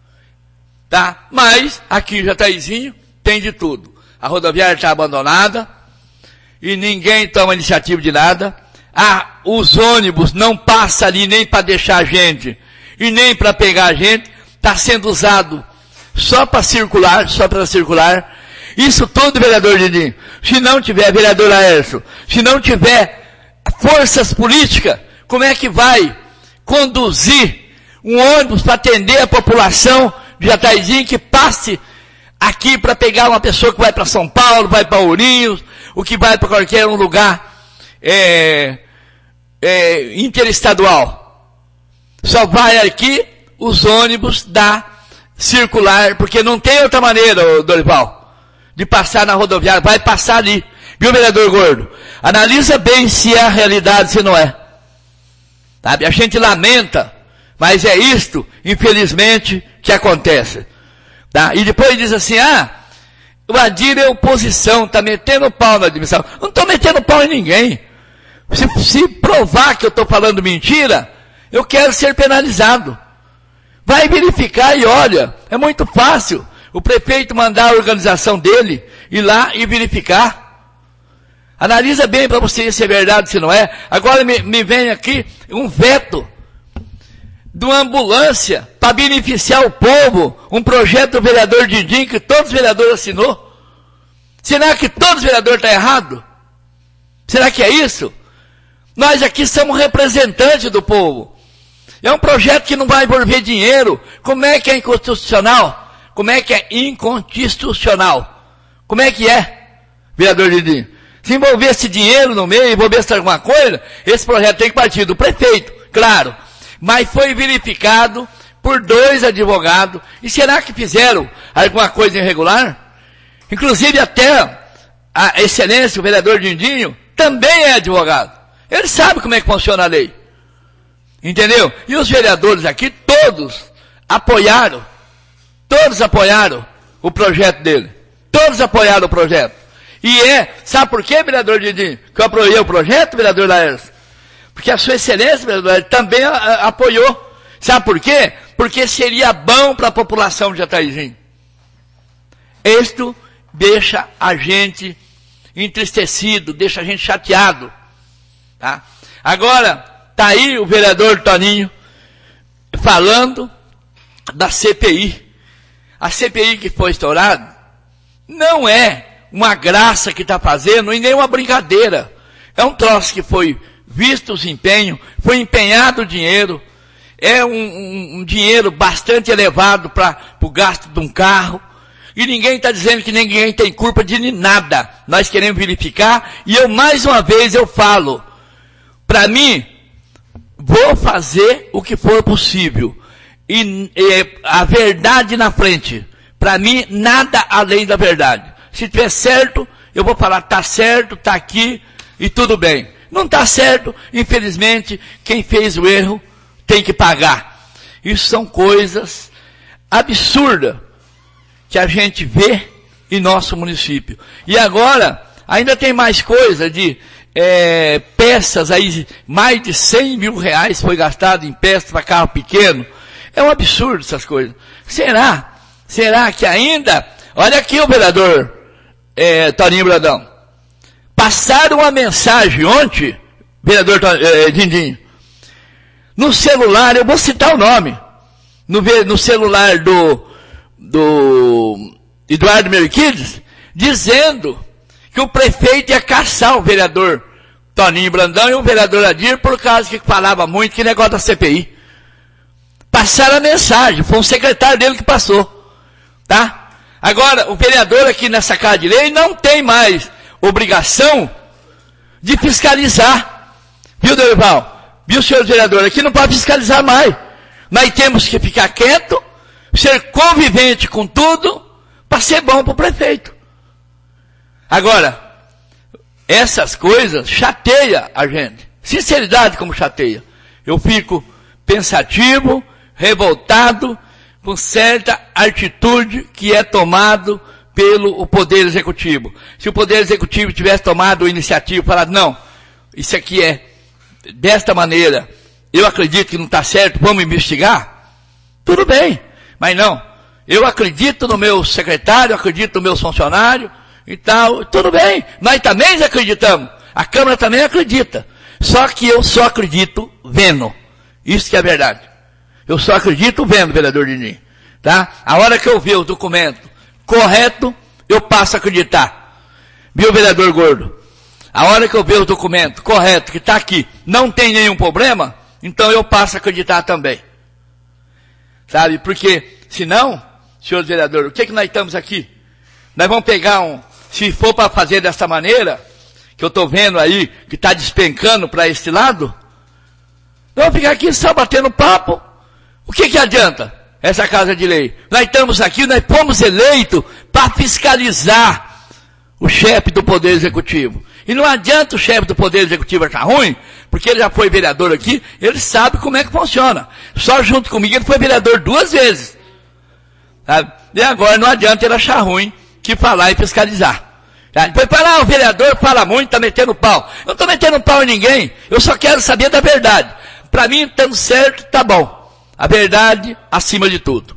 A: Tá? Mas, aqui em Jataizinho, tem de tudo. A rodoviária está abandonada, e ninguém toma iniciativa de nada. Ah, os ônibus não passam ali nem para deixar a gente, e nem para pegar a gente. Está sendo usado só para circular, só para circular. Isso tudo, vereador Dindinho. Se não tiver, vereador Laércio, se não tiver forças políticas, como é que vai conduzir um ônibus para atender a população de Jataizinho que passe aqui para pegar uma pessoa que vai para São Paulo, vai para Ourinhos, o que vai para qualquer um lugar é, é, interestadual. Só vai aqui os ônibus da circular, porque não tem outra maneira, Dorival, de passar na rodoviária, vai passar ali. Viu, vereador Gordo? Analisa bem se é a realidade, se não é. Sabe? A gente lamenta, mas é isto, infelizmente, que acontece. Tá? E depois diz assim, ah, o Adir é oposição, está metendo pau na admissão. Não estou metendo pau em ninguém. Se, se provar que eu estou falando mentira, eu quero ser penalizado. Vai verificar e olha, é muito fácil o prefeito mandar a organização dele ir lá e verificar. Analisa bem para você se é verdade, se não é. Agora me, me vem aqui um veto de uma ambulância para beneficiar o povo, um projeto do vereador Dindinho que todos os vereadores assinou. Será que todos os vereadores estão errados? Será que é isso? Nós aqui somos representantes do povo. É um projeto que não vai envolver dinheiro. Como é que é inconstitucional? Como é que é inconstitucional? Como é que é, vereador Dindinho? Se envolvesse dinheiro no meio, envolvesse alguma coisa, esse projeto tem que partir do prefeito, claro. Mas foi verificado por dois advogados. E será que fizeram alguma coisa irregular? Inclusive até a excelência, o vereador Dindinho, também é advogado. Ele sabe como é que funciona a lei. Entendeu? E os vereadores aqui, todos apoiaram. Todos apoiaram o projeto dele. Todos apoiaram o projeto. E é, sabe por quê, vereador Dindinho? Que eu apoiei o projeto, vereador Laércio? Porque a sua excelência, vereador Laércio, também a, a, apoiou. Sabe por quê? Porque seria bom para a população de Jataizinho. Isto deixa a gente entristecido, deixa a gente chateado. Tá? Agora, está aí o vereador Toninho falando da C P I. A C P I que foi estourada não é uma graça que está fazendo e nem uma brincadeira. É um troço que foi visto os empenhos, foi empenhado o dinheiro, é um, um, um dinheiro bastante elevado para o gasto de um carro, e ninguém está dizendo que ninguém tem culpa de nada. Nós queremos verificar, e eu mais uma vez eu falo, para mim, vou fazer o que for possível, e, e a verdade na frente, para mim, nada além da verdade. Se tiver certo, eu vou falar, tá certo, tá aqui, e tudo bem. Não tá certo, infelizmente, quem fez o erro tem que pagar. Isso são coisas absurdas que a gente vê em nosso município. E agora, ainda tem mais coisa de é, peças aí, mais de cem mil reais foi gastado em peças para carro pequeno. É um absurdo essas coisas. Será? Será que ainda... Olha aqui o vereador é, Toninho Brandão. Passaram uma mensagem ontem, vereador é, Dindinho, no celular, eu vou citar o nome, no, no celular do, do Eduardo Merquides, dizendo que o prefeito ia caçar o vereador Toninho Brandão e o vereador Adir por causa que falava muito que negócio da C P I. Passaram a mensagem, foi um secretário dele que passou, tá? Agora, o vereador aqui nessa Casa de Lei não tem mais obrigação de fiscalizar. Viu, Dorival? Viu, senhor vereador? Aqui não pode fiscalizar mais. Nós temos que ficar quieto, ser convivente com tudo, para ser bom para o prefeito. Agora, essas coisas chateia a gente. Sinceridade como chateia. Eu fico pensativo, revoltado, com certa atitude que é tomado pelo o Poder Executivo. Se o Poder Executivo tivesse tomado a iniciativa e falado, não, isso aqui é desta maneira, eu acredito que não está certo, vamos investigar, tudo bem. Mas não, eu acredito no meu secretário, acredito no meu funcionário e tal, tudo bem. Nós também acreditamos, a Câmara também acredita. Só que eu só acredito vendo. Isso que é verdade. Eu só acredito vendo, vereador Dini. Tá? A hora que eu ver o documento correto, eu passo a acreditar. Viu, vereador Gordo? A hora que eu ver o documento correto, que está aqui, não tem nenhum problema, então eu passo a acreditar também. Sabe? Porque, senão, senhor vereador, o que que nós estamos aqui? Nós vamos pegar um, se for para fazer dessa maneira, que eu estou vendo aí, que está despencando para este lado, nós vamos ficar aqui só batendo papo. O que que adianta essa Casa de Lei? Nós estamos aqui, nós fomos eleitos para fiscalizar o chefe do Poder Executivo. E não adianta o chefe do Poder Executivo achar ruim, porque ele já foi vereador aqui, ele sabe como é que funciona. Só junto comigo ele foi vereador duas vezes. Sabe? E agora não adianta ele achar ruim que falar e fiscalizar. Tá? Depois fala, ah, o vereador fala muito, está metendo pau. Eu não estou metendo pau em ninguém, eu só quero saber da verdade. Para mim, estando certo, tá bom. A verdade acima de tudo.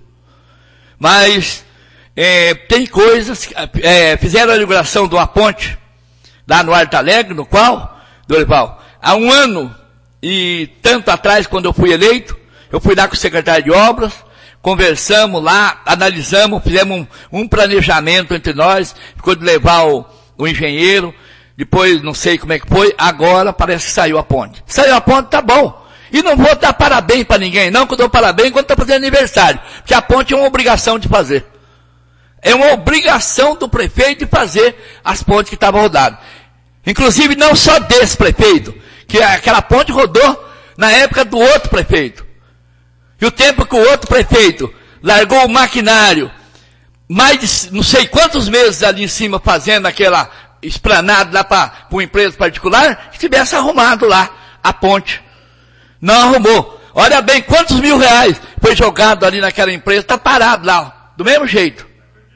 A: Mas é, tem coisas, é, fizeram a inauguração de uma ponte lá no Alto Alegre, no qual, Dorival, há um ano e tanto atrás, quando eu fui eleito, eu fui lá com o secretário de obras, conversamos lá, analisamos, fizemos um, um planejamento entre nós, ficou de levar o, o engenheiro, depois não sei como é que foi, agora parece que saiu a ponte. Saiu a ponte, tá bom. E não vou dar parabéns para ninguém, não, que eu dou parabéns quando está fazendo aniversário. Porque a ponte é uma obrigação de fazer. É uma obrigação do prefeito de fazer as pontes que estavam rodadas. Inclusive não só desse prefeito, que aquela ponte rodou na época do outro prefeito. E o tempo que o outro prefeito largou o maquinário, mais de não sei quantos meses ali em cima fazendo aquela esplanada lá para uma empresa particular, que tivesse arrumado lá a ponte. Não arrumou. Olha bem quantos mil reais foi jogado ali naquela empresa, está parado lá, ó, do mesmo jeito.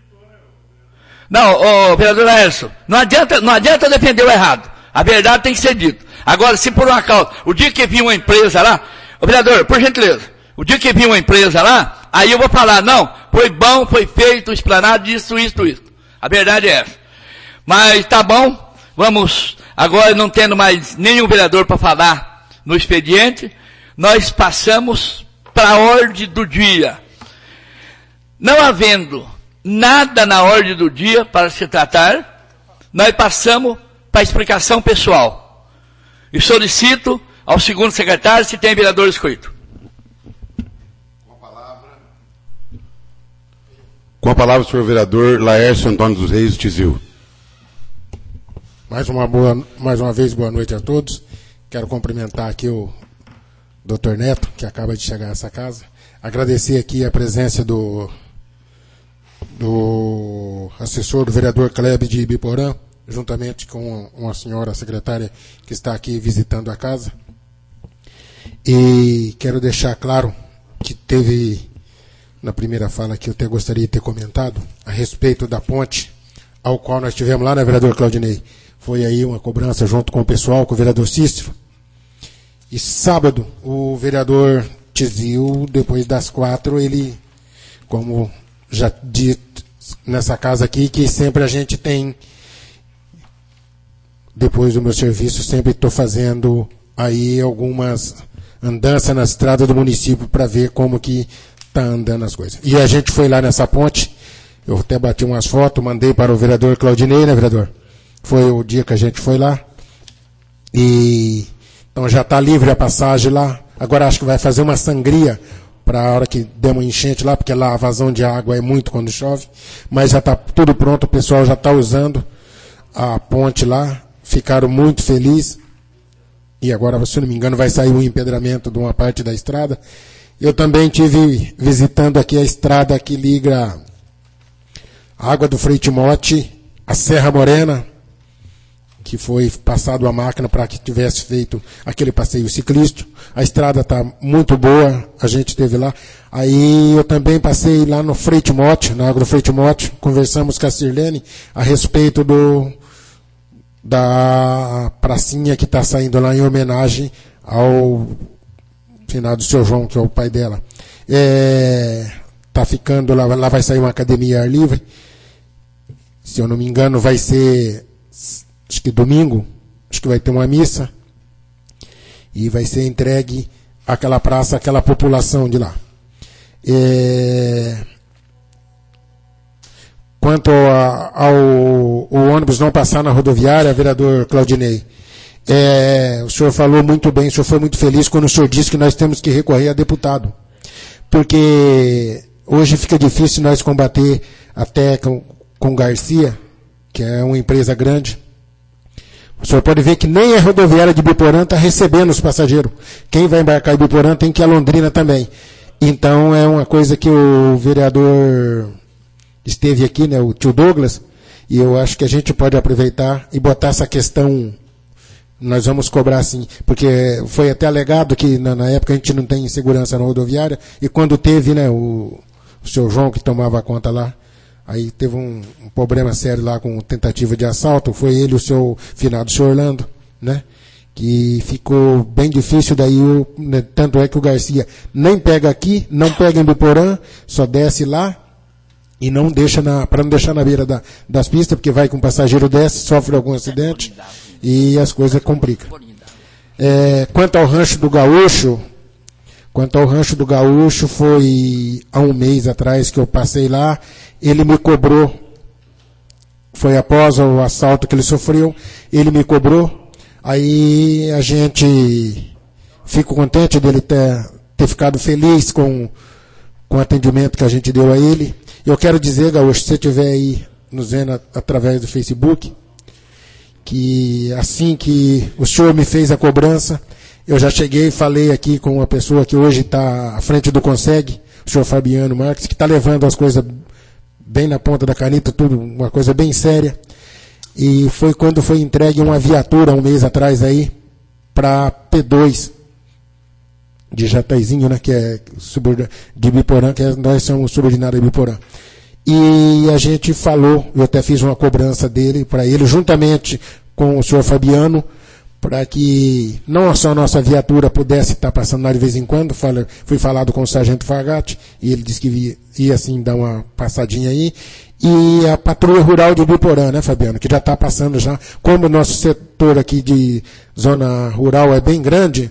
A: Não, ô, vereador Laércio, não adianta, não adianta defender o errado. A verdade tem que ser dita. Agora, se por uma causa, o dia que vir uma empresa lá, ô, vereador, por gentileza, o dia que vir uma empresa lá, aí eu vou falar, não, foi bom, foi feito, explanado, isso, isso, isso. A verdade é essa. Mas tá bom, vamos, agora não tendo mais nenhum vereador para falar no expediente, nós passamos para a ordem do dia. Não havendo nada na ordem do dia para se tratar, nós passamos para a explicação pessoal. E solicito ao segundo secretário se tem vereador inscrito.
D: Com a palavra, Com a palavra o senhor vereador Laércio Antônio dos Reis Tizil.
C: Mais uma, boa, mais uma vez, boa noite a todos. Quero cumprimentar aqui o doutor Neto, que acaba de chegar a essa casa. Agradecer aqui a presença do, do assessor do vereador Kleber de Ibiporã, juntamente com uma senhora secretária que está aqui visitando a casa. E quero deixar claro que teve, na primeira fala que eu até gostaria de ter comentado, a respeito da ponte, ao qual nós tivemos lá, né, vereador Claudinei? Foi aí uma cobrança junto com o pessoal, com o vereador Cícero. E sábado, o vereador Tizil, depois das quatro, ele, como já dito nessa casa aqui, que sempre a gente tem, depois do meu serviço, sempre estou fazendo aí algumas andanças na estrada do município para ver como que está andando as coisas. E a gente foi lá nessa ponte, eu até bati umas fotos, mandei para o vereador Claudinei, né, vereador? Foi o dia que a gente foi lá. E então já está livre a passagem lá. Agora acho que vai fazer uma sangria para a hora que der uma enchente lá, porque lá a vazão de água é muito quando chove. Mas já está tudo pronto, o pessoal já está usando a ponte lá. Ficaram muito felizes. E agora, se não me engano, vai sair um empedramento de uma parte da estrada. Eu também tive visitando aqui a estrada que liga a Água do Frei Timote, a Serra Morena, que foi passado a máquina para que tivesse feito aquele passeio ciclístico. A estrada está muito boa, a gente esteve lá. Aí eu também passei lá no Frei Timote, na Água do Frei Timote, conversamos com a Sirlene a respeito do, da pracinha que está saindo lá em homenagem ao finado seu João, que é o pai dela. É, tá ficando lá, lá vai sair uma academia ar livre. Se eu não me engano, vai ser, acho que domingo, acho que vai ter uma missa, e vai ser entregue aquela praça, aquela população de lá. É... Quanto a, ao o ônibus não passar na rodoviária, vereador Claudinei, é, o senhor falou muito bem, o senhor foi muito feliz quando o senhor disse que nós temos que recorrer a deputado, porque hoje fica difícil nós combater até com, com Garcia, que é uma empresa grande. O senhor pode ver que nem a rodoviária de Ibiporã está recebendo os passageiros. Quem vai embarcar em Ibiporã tem que ir a Londrina também. Então é uma coisa que o vereador esteve aqui, né, o tio Douglas, e eu acho que a gente pode aproveitar e botar essa questão, nós vamos cobrar sim, porque foi até alegado que na, na época a gente não tem segurança na rodoviária, e quando teve, né, o, o seu João que tomava conta lá, aí teve um, um problema sério lá com tentativa de assalto, foi ele o seu finado, o senhor Orlando, né, que ficou bem difícil, daí o, né, tanto é que o Garcia nem pega aqui, não pega em Ibiporã, só desce lá, e não deixa na, para não deixar na beira da, das pistas, porque vai com o passageiro desce, sofre algum acidente, e as coisas complicam. É, quanto ao Rancho do Gaúcho, quanto ao Rancho do Gaúcho, foi há um mês atrás que eu passei lá, ele me cobrou, foi após o assalto que ele sofreu, ele me cobrou, aí a gente fica contente dele ter, ter ficado feliz com, com o atendimento que a gente deu a ele. Eu quero dizer, Gaúcho, se você estiver aí nos vendo através do Facebook, que assim que o senhor me fez a cobrança, eu já cheguei e falei aqui com uma pessoa que hoje está à frente do Conseg, o senhor Fabiano Marques, que está levando as coisas bem na ponta da caneta, tudo, uma coisa bem séria. E foi quando foi entregue uma viatura, um mês atrás aí, para P dois, de Jataizinho, né, que é de Ibiporã, que é, nós somos subordinários de Ibiporã. E a gente falou, eu até fiz uma cobrança dele, para ele, juntamente com o senhor Fabiano, para que não só a nossa viatura pudesse estar passando lá de vez em quando. Fala, fui falado com o sargento Fagatti, e ele disse que ia, ia assim dar uma passadinha aí, e a patrulha rural de Ibiporã, né, Fabiano, que já está passando já, como o nosso setor aqui de zona rural é bem grande,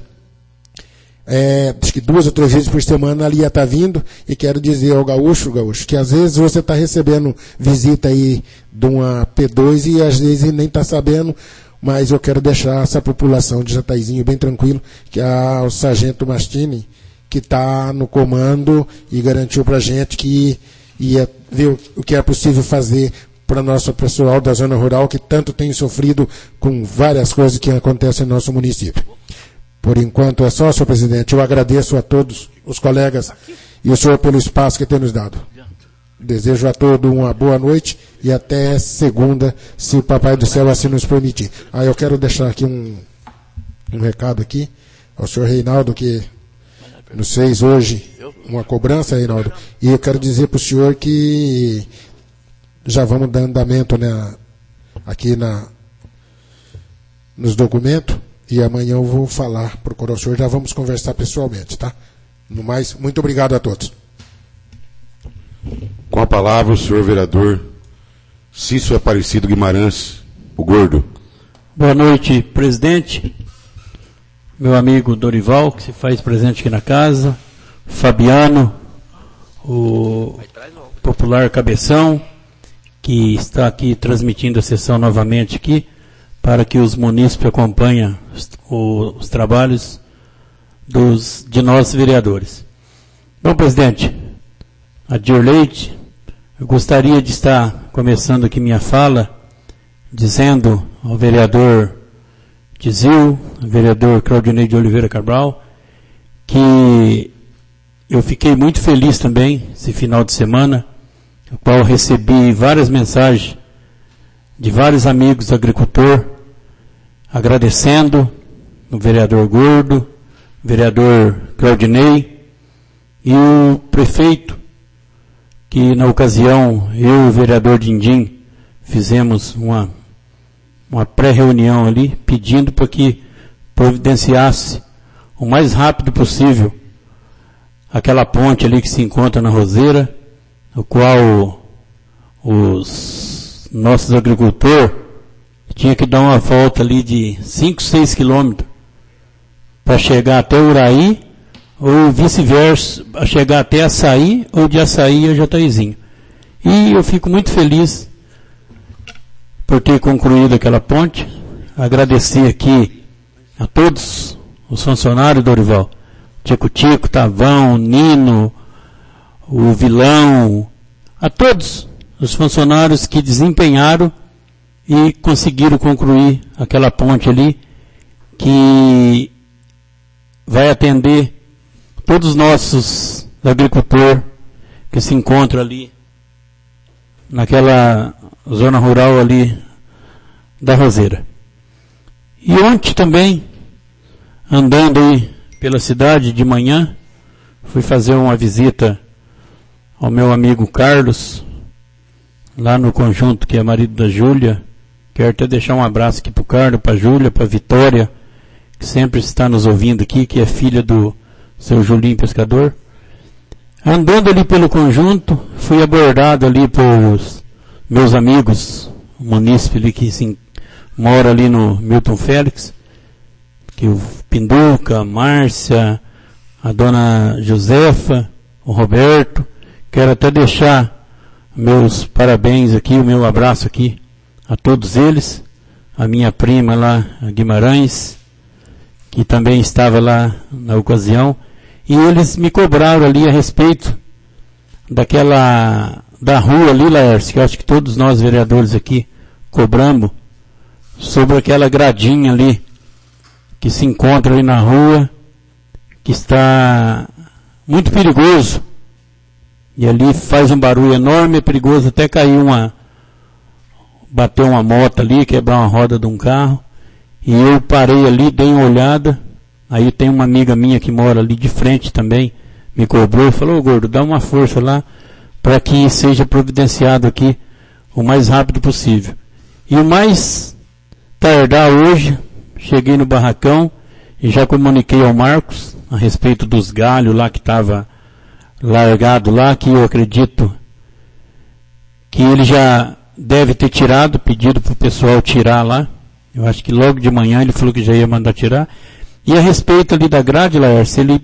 C: é, acho que duas ou três vezes por semana ali ia estar vindo, e quero dizer ao Gaúcho, Gaúcho, que às vezes você está recebendo visita aí de uma P dois e às vezes nem está sabendo, mas eu quero deixar essa população de Jataizinho bem tranquilo, que é o sargento Mastini, que está no comando e garantiu para a gente que ia ver o que é possível fazer para o nosso pessoal da zona rural, que tanto tem sofrido com várias coisas que acontecem no nosso município. Por enquanto é só, senhor presidente. Eu agradeço a todos os colegas e o senhor pelo espaço que tem nos dado. Desejo a todos uma boa noite e até segunda, se o Papai do Céu assim nos permitir. Ah, eu quero deixar aqui um, um recado aqui ao senhor Reinaldo, que nos fez hoje uma cobrança, Reinaldo, e eu quero dizer para o senhor que já vamos dar andamento, né, aqui na, nos documentos, e amanhã eu vou falar, procurar o senhor, já vamos conversar pessoalmente, tá? No mais, muito obrigado a todos.
D: Com a palavra, o senhor vereador Cícero Aparecido Guimarães, o Gordo.
F: Boa noite, presidente, meu amigo Dorival, que se faz presente aqui na casa, Fabiano, o popular Cabeção, que está aqui transmitindo a sessão novamente aqui, para que os munícipes acompanhem os, os trabalhos dos, de nós vereadores. Bom, presidente, Adir Leite, eu gostaria de estar começando aqui minha fala, dizendo ao vereador Tizil, ao vereador Claudinei de Oliveira Cabral, que eu fiquei muito feliz também esse final de semana, no qual recebi várias mensagens de vários amigos agricultores, agradecendo o vereador Gordo, o vereador Claudinei e o prefeito, que na ocasião eu e o vereador Dindim fizemos uma, uma pré-reunião ali, pedindo para que providenciasse o mais rápido possível aquela ponte ali que se encontra na Roseira, no qual os nossos agricultores tinham que dar uma volta ali de cinco, seis quilômetros para chegar até Uraí, ou vice-versa, a chegar até Açaí, ou de Açaí a Jataizinho. E eu fico muito feliz por ter concluído aquela ponte. Agradecer aqui a todos os funcionários, Dorival, Tico Tico, Tavão, Nino, o Vilão, a todos os funcionários que desempenharam e conseguiram concluir aquela ponte ali, que vai atender todos os nossos agricultores que se encontram ali naquela zona rural ali da Roseira. E ontem também, andando aí pela cidade de manhã, fui fazer uma visita ao meu amigo Carlos, lá no conjunto que é marido da Júlia. Quero até deixar um abraço aqui para o Carlos, para a Júlia, para a Vitória, que sempre está nos ouvindo aqui, que é filha do seu Julinho Pescador. Andando ali pelo conjunto, fui abordado ali por meus amigos, o munícipe ali que se, mora ali no Milton Félix, que o Pinduca, a Márcia, a dona Josefa, o Roberto. Quero até deixar meus parabéns aqui, o meu abraço aqui a todos eles, a minha prima lá, a Guimarães, que também estava lá na ocasião, e eles me cobraram ali a respeito daquela, da rua ali, Laércio, que eu acho que todos nós vereadores aqui cobramos, sobre aquela gradinha ali, que se encontra ali na rua, que está muito perigoso, e ali faz um barulho enorme, é perigoso até cair uma, bater uma moto ali, quebrar uma roda de um carro. E eu parei ali, dei uma olhada, aí tem uma amiga minha que mora ali de frente também, me cobrou e falou: ô Gordo, dá uma força lá para que seja providenciado aqui o mais rápido possível. E o mais tardar hoje, cheguei no barracão e já comuniquei ao Marcos a respeito dos galhos lá que estava largado lá, que eu acredito que ele já deve ter tirado, pedido para o pessoal tirar lá. Eu acho que logo de manhã ele falou que já ia mandar tirar. E a respeito ali da grade, Laércio, ele,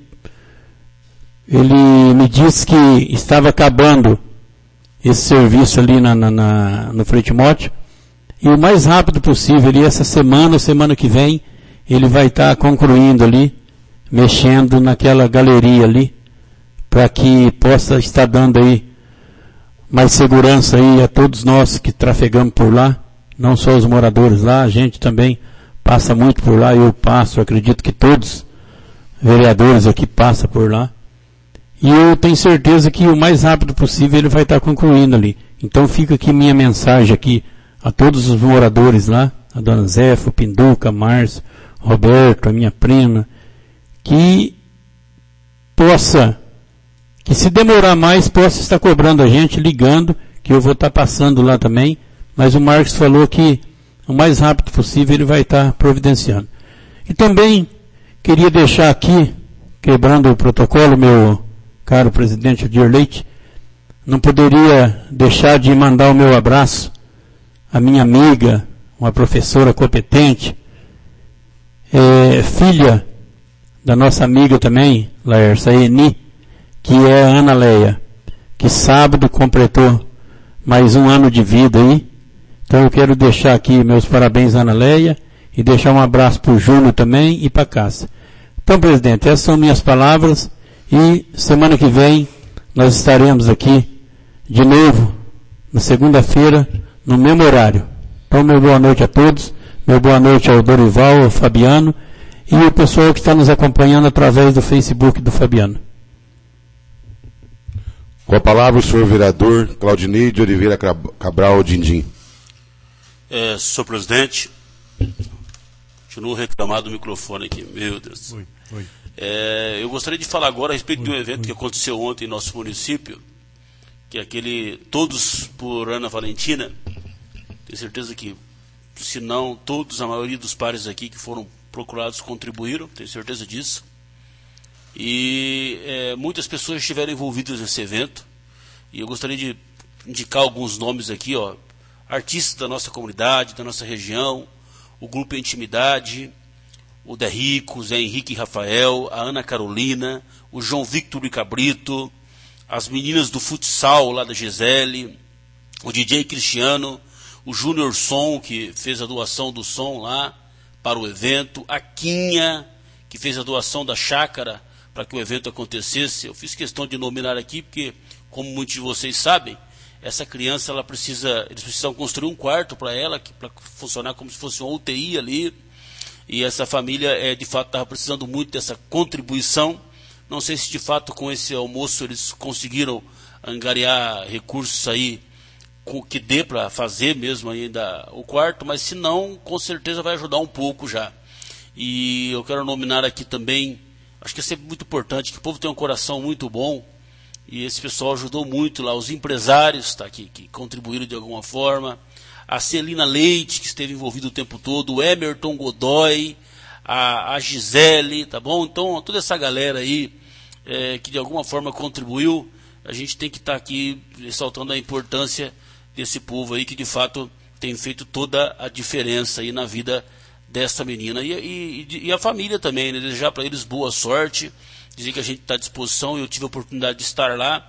F: ele me disse que estava acabando esse serviço ali na, na, na, no Frei Timóteo, e o mais rápido possível, ali essa semana ou semana que vem, ele vai estar concluindo ali, mexendo naquela galeria ali, para que possa estar dando aí mais segurança aí a todos nós que trafegamos por lá, não só os moradores lá, a gente também passa muito por lá, eu passo, acredito que todos os vereadores aqui passam por lá. e eu tenho certeza que o mais rápido possível ele vai estar concluindo ali. Então fica aqui minha mensagem aqui a todos os moradores lá, a dona Zefa, o Pinduca, Márcio, Roberto, a minha prima, que possa, que se demorar mais, possa estar cobrando a gente, ligando, que eu vou estar passando lá também, mas o Marcos falou que o mais rápido possível ele vai estar providenciando. E também queria deixar aqui, quebrando o protocolo, meu caro presidente Odir Leite, não poderia deixar de mandar o meu abraço à minha amiga, uma professora competente, é, filha da nossa amiga também, Laércia Eni, que é a Ana Leia, que sábado completou mais um ano de vida aí. Então eu quero deixar aqui meus parabéns à Ana Leia e deixar um abraço para o Júnior também e para a Cássia. Então, presidente, essas são minhas palavras e semana que vem nós estaremos aqui de novo, na segunda-feira, no mesmo horário. Então, meu boa noite a todos, meu boa noite ao Dorival, ao Fabiano e o pessoal que está nos acompanhando através do Facebook do Fabiano.
D: Com a palavra o senhor vereador Claudinei de Oliveira Cabral Dindim.
E: É, senhor presidente, continuo reclamando do microfone aqui, meu Deus. Oi, oi. É, eu gostaria de falar agora a respeito oi, de um evento oi. que aconteceu ontem em nosso município, que é aquele Todos por Ana Valentina. Tenho certeza que, se não todos, a maioria dos pares aqui que foram procurados contribuíram, tenho certeza disso. E é, muitas pessoas estiveram envolvidas nesse evento, e eu gostaria de indicar alguns nomes aqui, ó, artistas da nossa comunidade, da nossa região, o Grupo Intimidade, o Derrico, o Zé Henrique e Rafael, a Ana Carolina, o João Victor e Cabrito, as meninas do futsal lá da Gisele, o D J Cristiano, o Júnior Som, que fez a doação do som lá para o evento, a Quinha, que fez a doação da chácara para que o evento acontecesse. Eu fiz questão de nominar aqui, porque, como muitos de vocês sabem, essa criança, ela precisa, eles precisam construir um quarto para ela, para funcionar como se fosse uma U T I ali, e essa família, é, de fato, estava precisando muito dessa contribuição. Não sei se, de fato, com esse almoço eles conseguiram angariar recursos aí, que dê para fazer mesmo ainda o quarto, mas se não, com certeza vai ajudar um pouco já. E eu quero nominar aqui também, acho que é sempre muito importante, que o povo tem um coração muito bom, e esse pessoal ajudou muito lá, os empresários, tá, que, que contribuíram de alguma forma, a Celina Leite, que esteve envolvido o tempo todo, o Emerton Godoy, a, a Gisele, tá bom? Então, toda essa galera aí, é, que de alguma forma contribuiu, a gente tem que estar tá aqui ressaltando a importância desse povo aí, que de fato tem feito toda a diferença aí na vida dessa menina. E, e, e a família também, né? Desejar para eles boa sorte, dizer que a gente está à disposição. Eu tive a oportunidade de estar lá,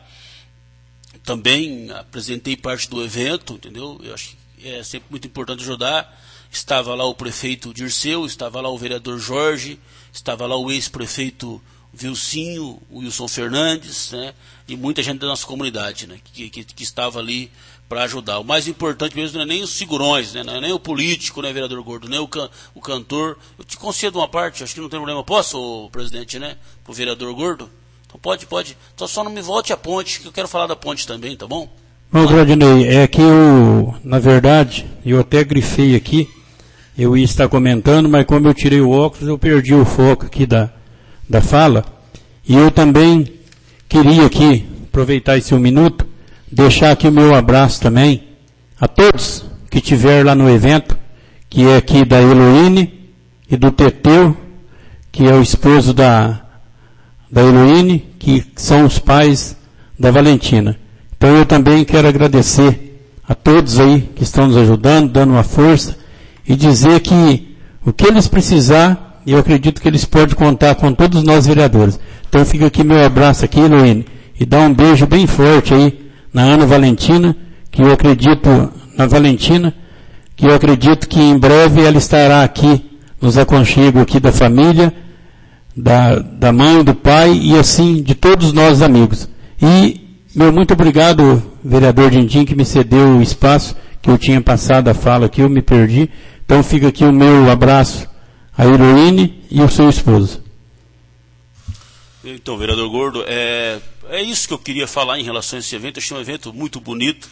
E: também apresentei parte do evento, entendeu? Eu acho que é sempre muito importante ajudar. Estava lá o prefeito Dirceu, estava lá o vereador Jorge, estava lá o ex-prefeito Vilcinho, o Wilson Fernandes, né? E muita gente da nossa comunidade, né? que, que, que estava ali para ajudar. O mais importante mesmo não é nem os figurões, né? Não é nem o político, né, vereador Gordo, nem o, can, o cantor. Eu te concedo uma parte, acho que não tem problema. Posso, presidente, né? Para o vereador Gordo? Então pode, pode. Então só não me volte a ponte, que eu quero falar da ponte também, tá bom?
F: Bom, Claudinei, é que eu, na verdade, eu até grifei aqui, eu ia estar comentando, mas como eu tirei o óculos, eu perdi o foco aqui da, da fala. E eu também queria aqui, aproveitar esse um minuto, deixar aqui o meu abraço também a todos que estiver lá no evento, que é aqui da Heloíne e do Teteu, que é o esposo da, da Heloíne, que são os pais da Valentina. Então eu também quero agradecer a todos aí que estão nos ajudando, dando uma força, e dizer que o que eles precisar, eu acredito que eles podem contar com todos nós vereadores. Então fica aqui meu abraço aqui, Heloíne, e dá um beijo bem forte aí na Ana Valentina, que eu acredito, na Valentina, que eu acredito que em breve ela estará aqui, nos aconchegos aqui da família, da, da mãe, do pai, e assim, de todos nós amigos. E, meu muito obrigado, vereador Dindim, que me cedeu o espaço, que eu tinha passado a fala aqui, eu me perdi. Então fica aqui o meu abraço à Heloíne e ao seu esposo.
E: Então, vereador Gordo, é, é isso que eu queria falar em relação a esse evento. Eu achei um evento muito bonito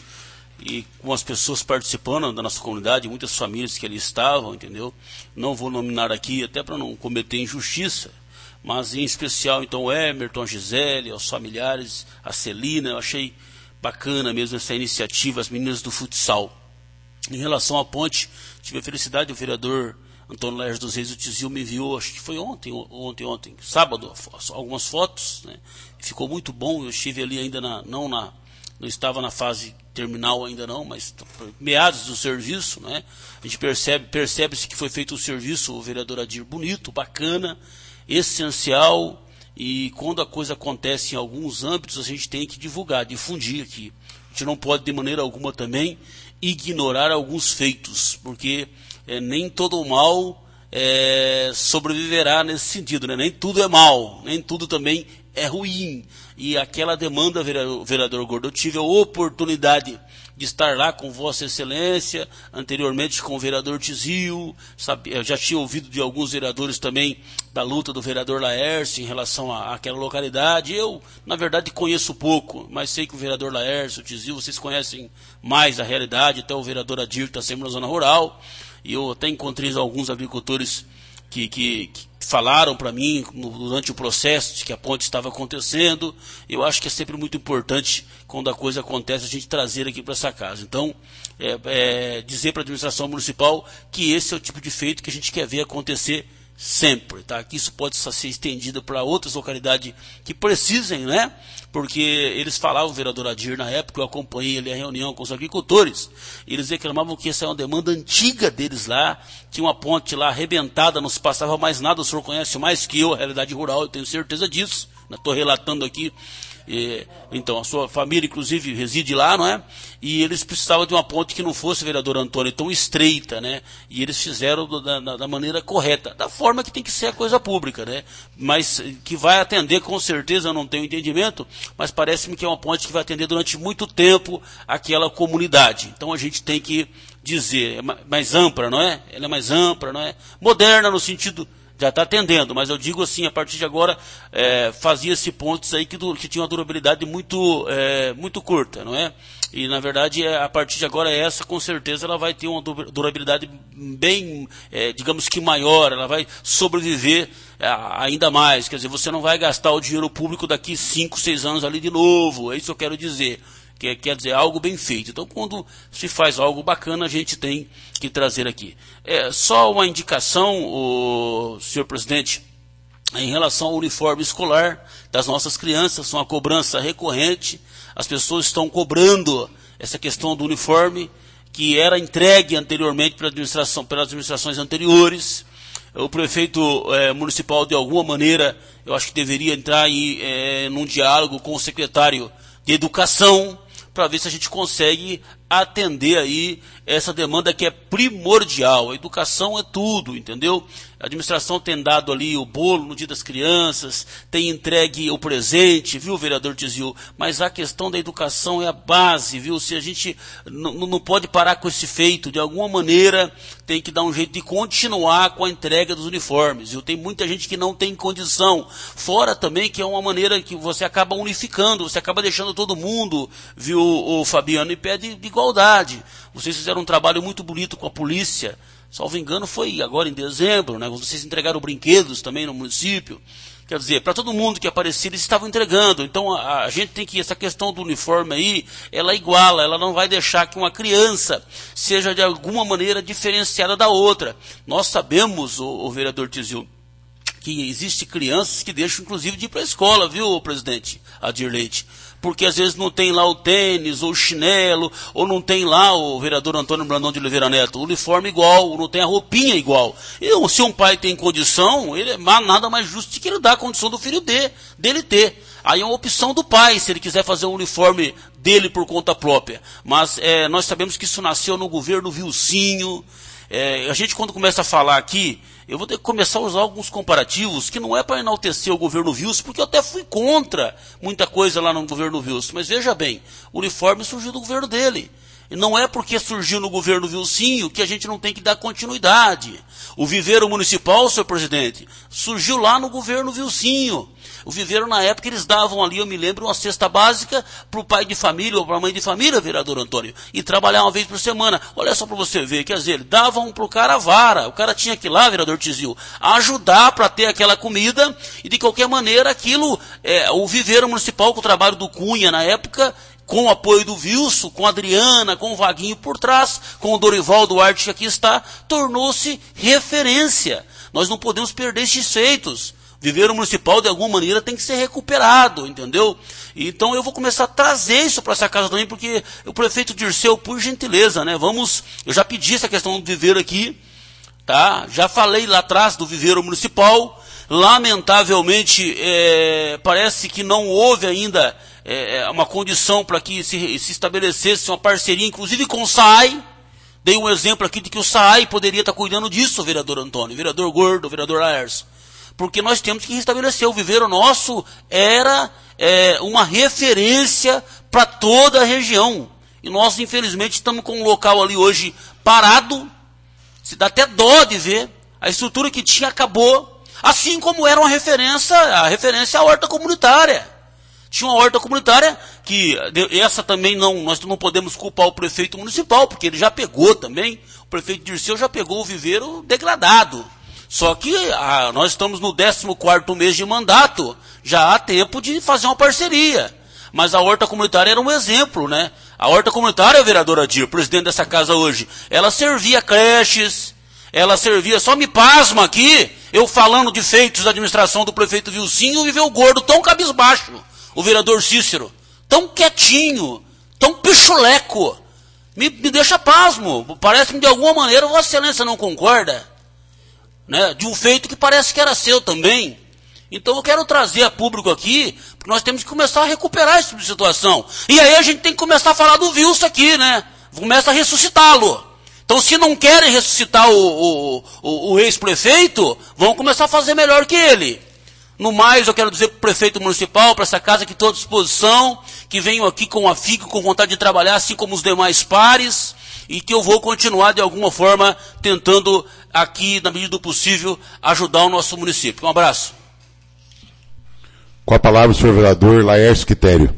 E: e com as pessoas participando da nossa comunidade, muitas famílias que ali estavam, entendeu? Não vou nominar aqui, até para não cometer injustiça, mas em especial, então, o Emerton, a Gisele, aos familiares, a Celina. Eu achei bacana mesmo essa iniciativa, as meninas do futsal. Em relação à ponte, tive a felicidade, o vereador Antônio Laércio dos Reis, o Tizil, me enviou, acho que foi ontem, ontem, ontem, sábado, algumas fotos, né? Ficou muito bom. Eu estive ali ainda, na, não, na, não estava na fase terminal ainda não, mas meados do serviço, né? A gente percebe, percebe-se que foi feito um serviço, o vereador Adir, bonito, bacana, essencial, e quando a coisa acontece em alguns âmbitos, a gente tem que divulgar, difundir aqui. A gente não pode, de maneira alguma, também ignorar alguns feitos, porque É, nem todo o mal é, sobreviverá nesse sentido, né? Nem tudo é mal, nem tudo também é ruim. E aquela demanda, vereador, vereador Gordo, eu tive a oportunidade de estar lá com Vossa Excelência, anteriormente com o vereador Tizil, sabe, eu já tinha ouvido de alguns vereadores também da luta do vereador Laércio em relação à, àquela localidade. Eu, na verdade, conheço pouco, mas sei que o vereador Laércio, o Tizil, vocês conhecem mais a realidade, até o vereador Adir está sempre na zona rural. E eu até encontrei alguns agricultores que, que, que falaram para mim no, durante o processo de que a ponte estava acontecendo. Eu acho que é sempre muito importante, quando a coisa acontece, a gente trazer aqui para essa casa. Então, é, é, dizer para a administração municipal que esse é o tipo de feito que a gente quer ver acontecer sempre, tá? Que isso pode ser estendido para outras localidades que precisem, né? Porque eles falavam, o vereador Adir, na época, eu acompanhei ali a reunião com os agricultores, e eles reclamavam que essa é uma demanda antiga deles lá, tinha uma ponte lá arrebentada, não se passava mais nada. O senhor conhece mais que eu a realidade rural, eu tenho certeza disso, estou relatando aqui. E, então, a sua família, inclusive, reside lá, não é? E eles precisavam de uma ponte que não fosse, vereador Antônio, tão estreita, né? E eles fizeram da, da, da maneira correta, da forma que tem que ser a coisa pública, né? Mas que vai atender, com certeza, eu não tenho entendimento, mas parece-me que é uma ponte que vai atender durante muito tempo aquela comunidade. Então, a gente tem que dizer, é mais ampla, não é? Ela é mais ampla, não é? Moderna no sentido... já está atendendo, mas eu digo assim, a partir de agora, é, fazia-se pontes aí que, do, que tinham uma durabilidade muito, é, muito curta, não é? E, na verdade, é, a partir de agora, essa, com certeza, ela vai ter uma durabilidade bem, é, digamos que maior, ela vai sobreviver é, ainda mais. Quer dizer, você não vai gastar o dinheiro público daqui cinco, seis anos ali de novo, é isso que eu quero dizer. Que quer dizer, algo bem feito. Então, quando se faz algo bacana, a gente tem que trazer aqui. É, só uma indicação, o senhor presidente, em relação ao uniforme escolar das nossas crianças, uma cobrança recorrente. As pessoas estão cobrando essa questão do uniforme, que era entregue anteriormente pela administração, pelas administrações anteriores. O prefeito é, municipal, de alguma maneira, eu acho que deveria entrar em é, num diálogo com o secretário de Educação, para ver se a gente consegue atender aí essa demanda que é primordial. A educação é tudo, entendeu? A administração tem dado ali o bolo no dia das crianças, tem entregue o presente, viu, vereador Tizil? Mas a questão da educação é a base, viu? Se a gente não pode parar com esse feito, de alguma maneira tem que dar um jeito de continuar com a entrega dos uniformes, viu? Tem muita gente que não tem condição. Fora também que é uma maneira que você acaba unificando, você acaba deixando todo mundo, viu, o Fabiano, em pé de, de igualdade. Vocês fizeram um trabalho muito bonito com a polícia, salvo engano foi agora em dezembro, né? Vocês entregaram brinquedos também no município. Quer dizer, para todo mundo que aparecia, eles estavam entregando. Então, a, a gente tem que, essa questão do uniforme aí, ela iguala, ela não vai deixar que uma criança seja de alguma maneira diferenciada da outra. Nós sabemos, o, o vereador Tizil, que existe crianças que deixam, inclusive, de ir para a escola, viu, presidente Adir Leite? Porque às vezes não tem lá o tênis, ou o chinelo, ou não tem lá o vereador Antônio Brandão de Oliveira Neto, o uniforme igual, ou não tem a roupinha igual. E se um pai tem condição, ele é nada mais justo que ele dá a condição do filho de, dele ter. Aí é uma opção do pai, se ele quiser fazer um uniforme dele por conta própria. Mas é, nós sabemos que isso nasceu no governo Vilcinho. É, a gente, quando começa a falar aqui, eu vou ter que começar a usar alguns comparativos, que não é para enaltecer o governo Wilson, porque eu até fui contra muita coisa lá no governo Wilson. Mas veja bem, o uniforme surgiu do governo dele. E não é porque surgiu no governo Vilcinho que a gente não tem que dar continuidade. O viveiro municipal, senhor presidente, surgiu lá no governo Vilcinho. O viveiro, na época, eles davam ali, eu me lembro, uma cesta básica para o pai de família ou para a mãe de família, vereador Antônio, e trabalhar uma vez por semana. Olha só para você ver, quer dizer, davam para o cara a vara. O cara tinha que ir lá, vereador Tizil, ajudar para ter aquela comida e, de qualquer maneira, aquilo, é, o viveiro municipal, com o trabalho do Cunha, na época, com o apoio do Wilson, com a Adriana, com o Vaguinho por trás, com o Dorival Duarte que aqui está, tornou-se referência. Nós não podemos perder esses feitos. Viveiro municipal, de alguma maneira, tem que ser recuperado, entendeu? Então eu vou começar a trazer isso para essa casa também, porque o prefeito Dirceu, por gentileza, né? Vamos, eu já pedi essa questão do viveiro aqui, tá? Já falei lá atrás do viveiro municipal. Lamentavelmente, é, parece que não houve ainda é, uma condição para que se, se estabelecesse uma parceria, inclusive com o S A I. Dei um exemplo aqui de que o S A I poderia estar cuidando disso, vereador Antônio, vereador Gordo, vereador Laércio. Porque nós temos que restabelecer. O viveiro nosso era é, uma referência para toda a região. E nós, infelizmente, estamos com um local ali hoje parado. Se dá até dó de ver. A estrutura que tinha acabou. Assim como era uma referência, a referência à horta comunitária. Tinha uma horta comunitária que, essa também não, nós não podemos culpar o prefeito municipal, porque ele já pegou também, o prefeito Dirceu já pegou o viveiro degradado. Só que ah, nós estamos no décimo quarto mês de mandato, já há tempo de fazer uma parceria. Mas a horta comunitária era um exemplo, né? A horta comunitária, vereador Adir, presidente dessa casa hoje, ela servia creches, ela servia, só me pasma aqui, eu falando de feitos da administração do prefeito Vilcinho, e ver o gordo tão cabisbaixo, o vereador Cícero, tão quietinho, tão pichuleco, me, me deixa pasmo. Parece que de alguma maneira Vossa Excelência não concorda, né, de um feito que parece que era seu também. Então eu quero trazer a público aqui, porque nós temos que começar a recuperar essa tipo de situação. E aí a gente tem que começar a falar do Wilson aqui, né? Começa a ressuscitá-lo. Então se não querem ressuscitar o, o, o, o ex-prefeito, vão começar a fazer melhor que ele. No mais, eu quero dizer para o prefeito municipal, para essa casa, que estou à disposição, que venho aqui com afinco, com vontade de trabalhar, assim como os demais pares, e que eu vou continuar, de alguma forma, tentando aqui, na medida do possível, ajudar o nosso município. Um abraço.
D: Com a palavra o senhor vereador Laércio Quitério.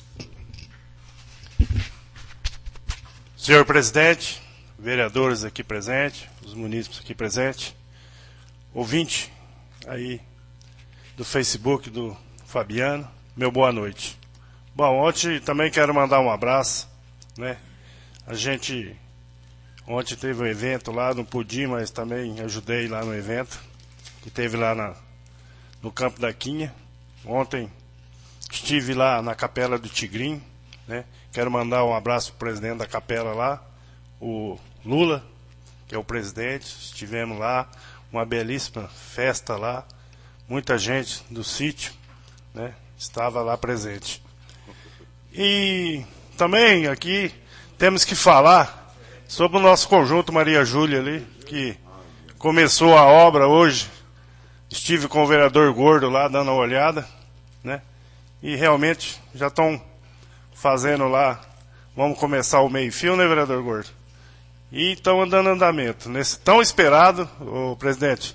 B: Senhor presidente, vereadores aqui presentes, os munícipes aqui presentes, ouvinte aí do Facebook do Fabiano, meu boa noite. Bom, ontem também quero mandar um abraço, né? A gente ontem teve um evento lá, não pude, mas também ajudei lá no evento que teve lá na, no Campo da Quinha. Ontem estive lá na Capela do Tigrinho, né? Quero mandar um abraço para o presidente da capela lá, o Lula, que é o presidente. Estivemos lá, uma belíssima festa lá, muita gente do sítio, né, estava lá presente. E também aqui temos que falar sobre o nosso conjunto Maria Júlia ali, que começou a obra hoje. Estive com o vereador Gordo lá dando uma olhada, né? E realmente já estão fazendo lá, vamos começar o meio-fio, né, vereador Gordo? E estão dando andamento. Nesse tão esperado, ô presidente,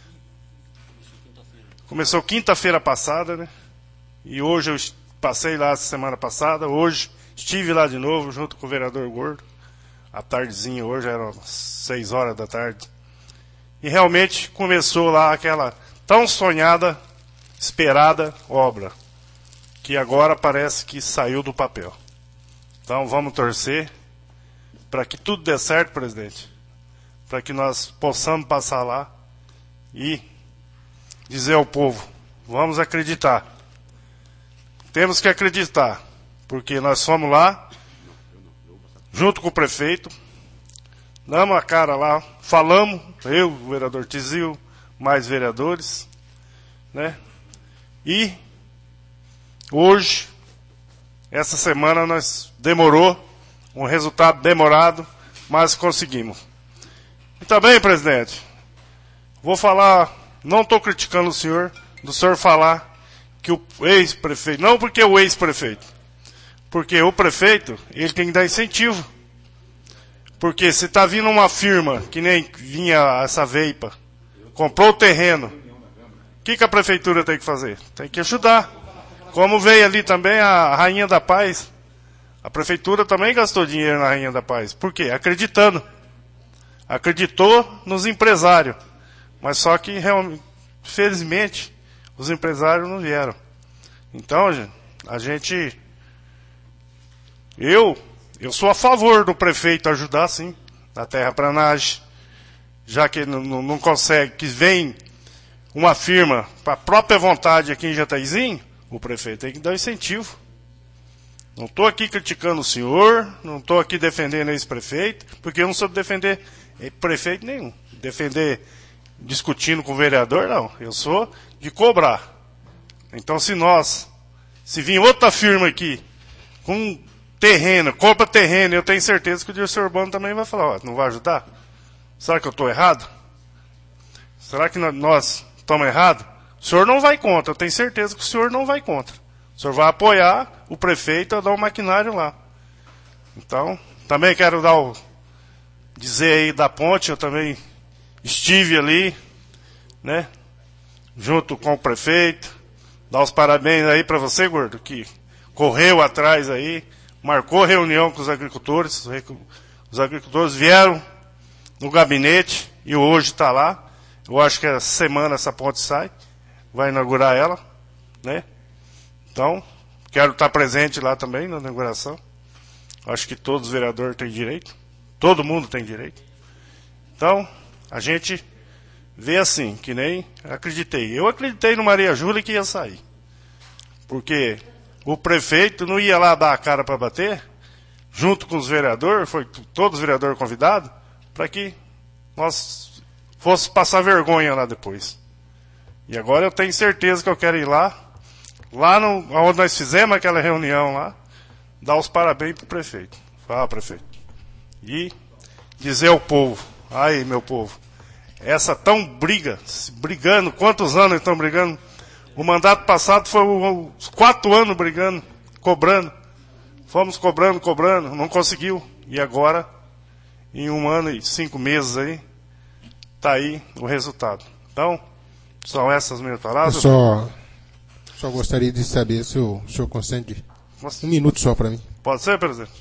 B: começou quinta-feira passada, né? E hoje eu passei lá semana passada, hoje estive lá de novo junto com o vereador Gordo. À tardezinha, hoje eram seis horas da tarde. E realmente começou lá aquela tão sonhada, esperada obra, que agora parece que saiu do papel. Então vamos torcer para que tudo dê certo, presidente, para que nós possamos passar lá e dizer ao povo, vamos acreditar. Temos que acreditar, porque nós fomos lá, junto com o prefeito, damos a cara lá, falamos, eu, o vereador Tizil, mais vereadores, né? E hoje, essa semana, nós demorou, um resultado demorado, mas conseguimos. E também, presidente, vou falar, não estou criticando o senhor, do senhor falar que o ex-prefeito, não porque o ex-prefeito, porque o prefeito, ele tem que dar incentivo Porque se está vindo uma firma, que nem vinha essa Veipa, comprou o terreno, o que, que a prefeitura tem que fazer? Tem que ajudar. Como veio ali também a Rainha da Paz, a prefeitura também gastou dinheiro na Rainha da Paz. Por quê? Acreditando. Acreditou nos empresários. Mas só que, realmente, felizmente, os empresários não vieram. Então, gente, a gente... Eu, eu sou a favor do prefeito ajudar, sim, na terraplanagem. Já que não, não, não consegue, que vem uma firma para a própria vontade aqui em Jataizinho, o prefeito tem que dar incentivo. Não estou aqui criticando o senhor, não estou aqui defendendo esse prefeito, porque eu não soube defender prefeito nenhum. Defender, discutindo com o vereador, não. Eu sou de cobrar. Então, se nós, se vir outra firma aqui, com terreno, compra terreno, eu tenho certeza que o diretor urbano também vai falar, ó, não vai ajudar? Será que eu estou errado? Será que nós estamos errados? O senhor não vai contra, eu tenho certeza que o senhor não vai contra. O senhor vai apoiar o prefeito a dar o maquinário lá. Então, também quero dar o, dizer aí da ponte, eu também estive ali, né, junto com o prefeito, dar os parabéns aí para você, gordo, que correu atrás aí, marcou reunião com os agricultores, os agricultores vieram no gabinete e hoje está lá. Eu acho que essa semana essa ponte sai, vai inaugurar ela, né? Então, quero estar presente lá também na inauguração. Acho que todos os vereadores têm direito, todo mundo tem direito. Então, a gente vê assim, que nem acreditei. Eu acreditei no Maria Júlia que ia sair, porque o prefeito não ia lá dar a cara para bater, junto com os vereadores, foi todos os vereadores convidados, para que nós fosse passar vergonha lá depois. E agora eu tenho certeza que eu quero ir lá, lá no, onde nós fizemos aquela reunião lá, dar os parabéns pro prefeito. Fala, prefeito. E dizer ao povo, aí meu povo, essa tão briga, brigando, quantos anos estão brigando? O mandato passado foi uns quatro anos brigando, cobrando. Fomos cobrando, cobrando, não conseguiu. E agora, em um ano e cinco meses aí, está aí o resultado. Então, são essas minhas palavras.
C: Eu só, só gostaria de saber se o senhor consente um minuto só para mim.
B: Pode ser, presidente?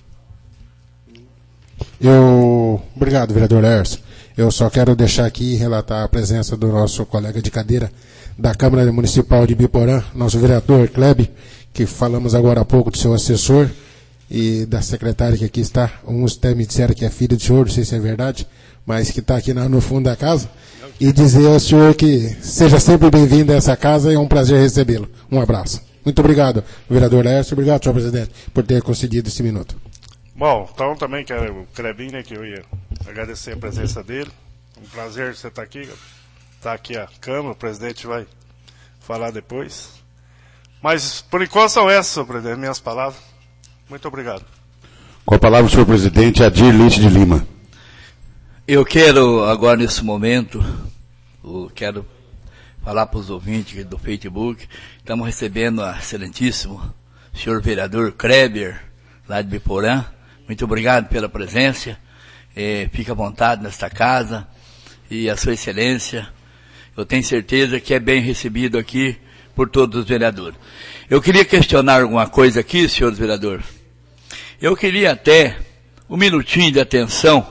C: Eu, obrigado, vereador Laércio. Eu só quero deixar aqui e relatar a presença do nosso colega de cadeira da Câmara Municipal de Biporã, nosso vereador Kleber, que falamos agora há pouco do seu assessor e da secretária que aqui está. Uns até me disseram que é filho do senhor, não sei se é verdade, mas que está aqui no fundo da casa, e dizer ao senhor que seja sempre bem-vindo a essa casa e é um prazer recebê-lo. Um abraço. Muito obrigado, vereador Laércio, obrigado, senhor presidente, por ter concedido esse minuto.
B: Bom, então também quero o Clebinho, né, que eu ia agradecer a presença dele. Um prazer você estar aqui. Está aqui a Câmara, o presidente vai falar depois. Mas, por enquanto, são essas, senhor presidente, minhas palavras. Muito obrigado.
D: Com a palavra o senhor presidente Adir Leite de Lima.
A: Eu quero, agora nesse momento, eu quero falar para os ouvintes do Facebook, estamos recebendo o excelentíssimo senhor vereador Kleber, lá de Biporã. Muito obrigado pela presença. É, fica à vontade nesta casa. E a sua excelência, eu tenho certeza que é bem recebido aqui por todos os vereadores. Eu queria questionar alguma coisa aqui, senhores vereadores. Eu queria até um minutinho de atenção,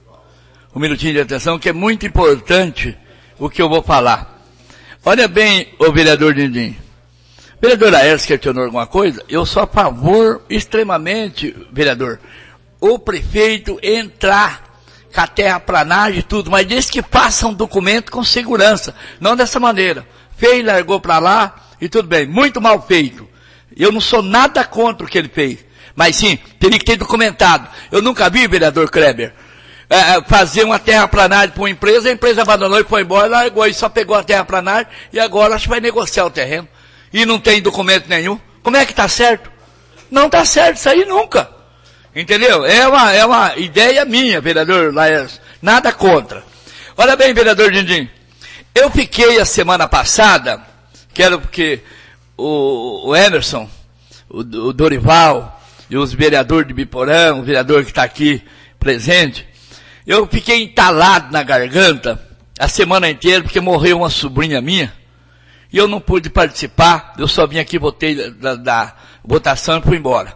A: um minutinho de atenção, que é muito importante o que eu vou falar. Olha bem, o vereador Dindim. Vereador Laércio questionou alguma coisa? Eu sou a favor, extremamente, vereador, o prefeito entrar com a terraplanagem e tudo, mas diz que faça um documento com segurança, não dessa maneira. Fez, largou para lá e tudo bem, muito mal feito. Eu não sou nada contra o que ele fez, mas sim, teria que ter documentado. Eu nunca vi, vereador Kleber, é, fazer uma terraplanagem para uma empresa, a empresa abandonou e foi embora, largou e só pegou a terraplanagem e agora acho que vai negociar o terreno. E não tem documento nenhum. Como é que está certo? Não está certo isso aí nunca. Entendeu? É uma, é uma ideia minha, vereador Laércio. Nada contra. Olha bem, vereador Dindim. Eu fiquei a semana passada, quero porque o, o Emerson, o, o Dorival e os vereadores de Biporã, o vereador que está aqui presente, Eu fiquei entalado na garganta a semana inteira, porque morreu uma sobrinha minha, e eu não pude participar, eu só vim aqui, votei da, da votação e fui embora.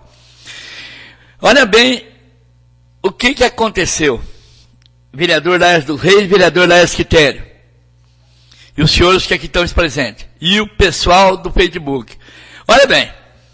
A: Olha bem, o que que aconteceu? Vereador Laércio dos Reis, vereador Laércio Quitério, e os senhores que aqui estão presentes, e o pessoal do Facebook. Olha bem,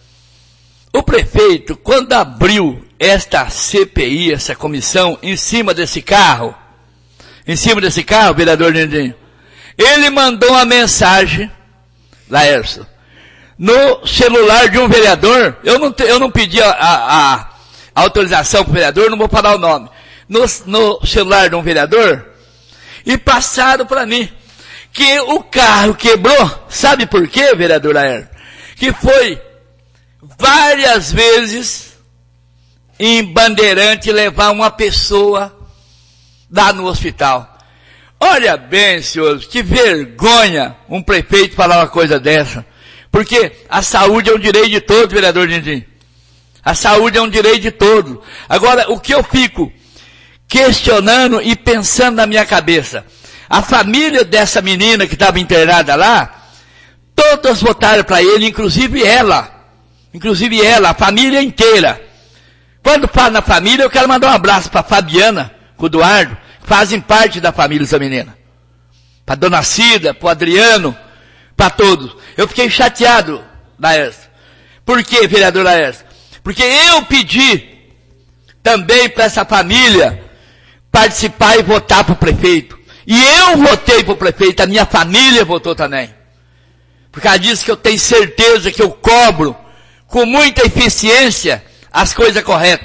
A: o prefeito, quando abriu esta C P I, essa comissão, em cima desse carro, em cima desse carro, vereador Lindinho, ele mandou uma mensagem, Laércio, no celular de um vereador, eu não, te, eu não pedi a, a, a autorização para o vereador, não vou falar o nome, no, no celular de um vereador, e passaram para mim, que o carro quebrou, sabe por quê, vereador Laércio? Que foi várias vezes em Bandeirante levar uma pessoa lá no hospital. Olha bem, senhores, que vergonha um prefeito falar uma coisa dessa. Porque a saúde é um direito de todos, vereador Dindim. A saúde é um direito de todos. Agora, o que eu fico questionando e pensando na minha cabeça, a família dessa menina que estava internada lá, todas votaram para ele, inclusive ela. Inclusive ela, a família inteira. Quando falo na família, eu quero mandar um abraço para Fabiana, com o Eduardo, que fazem parte da família dessa menina. Para Dona Cida, para o Adriano, para todos. Eu fiquei chateado, Laércio. Por quê, vereador Laércio? Porque eu pedi também para essa família participar e votar para o prefeito. E eu votei para o prefeito, a minha família votou também. Por causa disso que eu tenho certeza que eu cobro com muita eficiência as coisas corretas.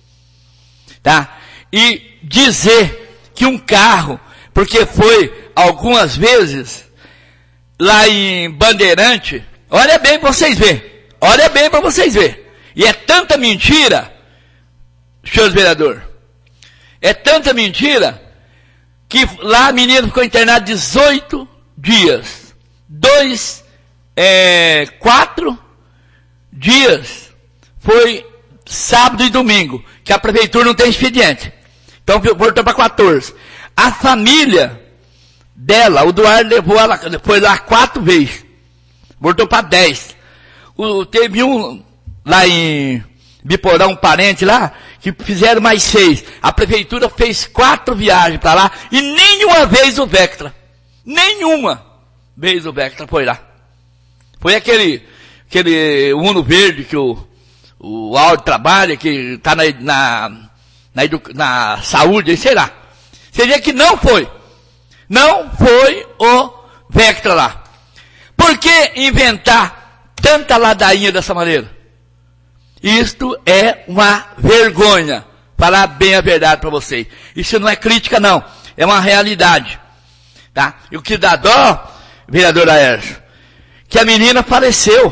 A: Tá? E dizer que um carro, porque foi algumas vezes lá em Bandeirante, olha bem para vocês verem, olha bem para vocês verem. E é tanta mentira, senhor vereador, é tanta mentira, que lá a menina ficou internada dezoito dias. Dois, é, quatro dias foi sábado e domingo, que a prefeitura não tem expediente. Então voltou para quatorze. A família dela, o Eduardo levou ela, foi lá quatro vezes. Voltou para dez. O, teve um lá em Biporão, um parente lá, que fizeram mais seis. A prefeitura fez quatro viagens para lá e nenhuma vez o Vectra. Nenhuma vez o Vectra foi lá. Foi aquele, aquele Uno verde que o, o Aldo trabalha, que está na, na, na, na saúde, sei lá. Você vê que não foi. Não foi o Vectra lá. Por que inventar tanta ladainha dessa maneira? Isto é uma vergonha. Falar bem a verdade para vocês. Isso não é crítica não. É uma realidade. Tá? E o que dá dó, vereador Laércio, que a menina faleceu.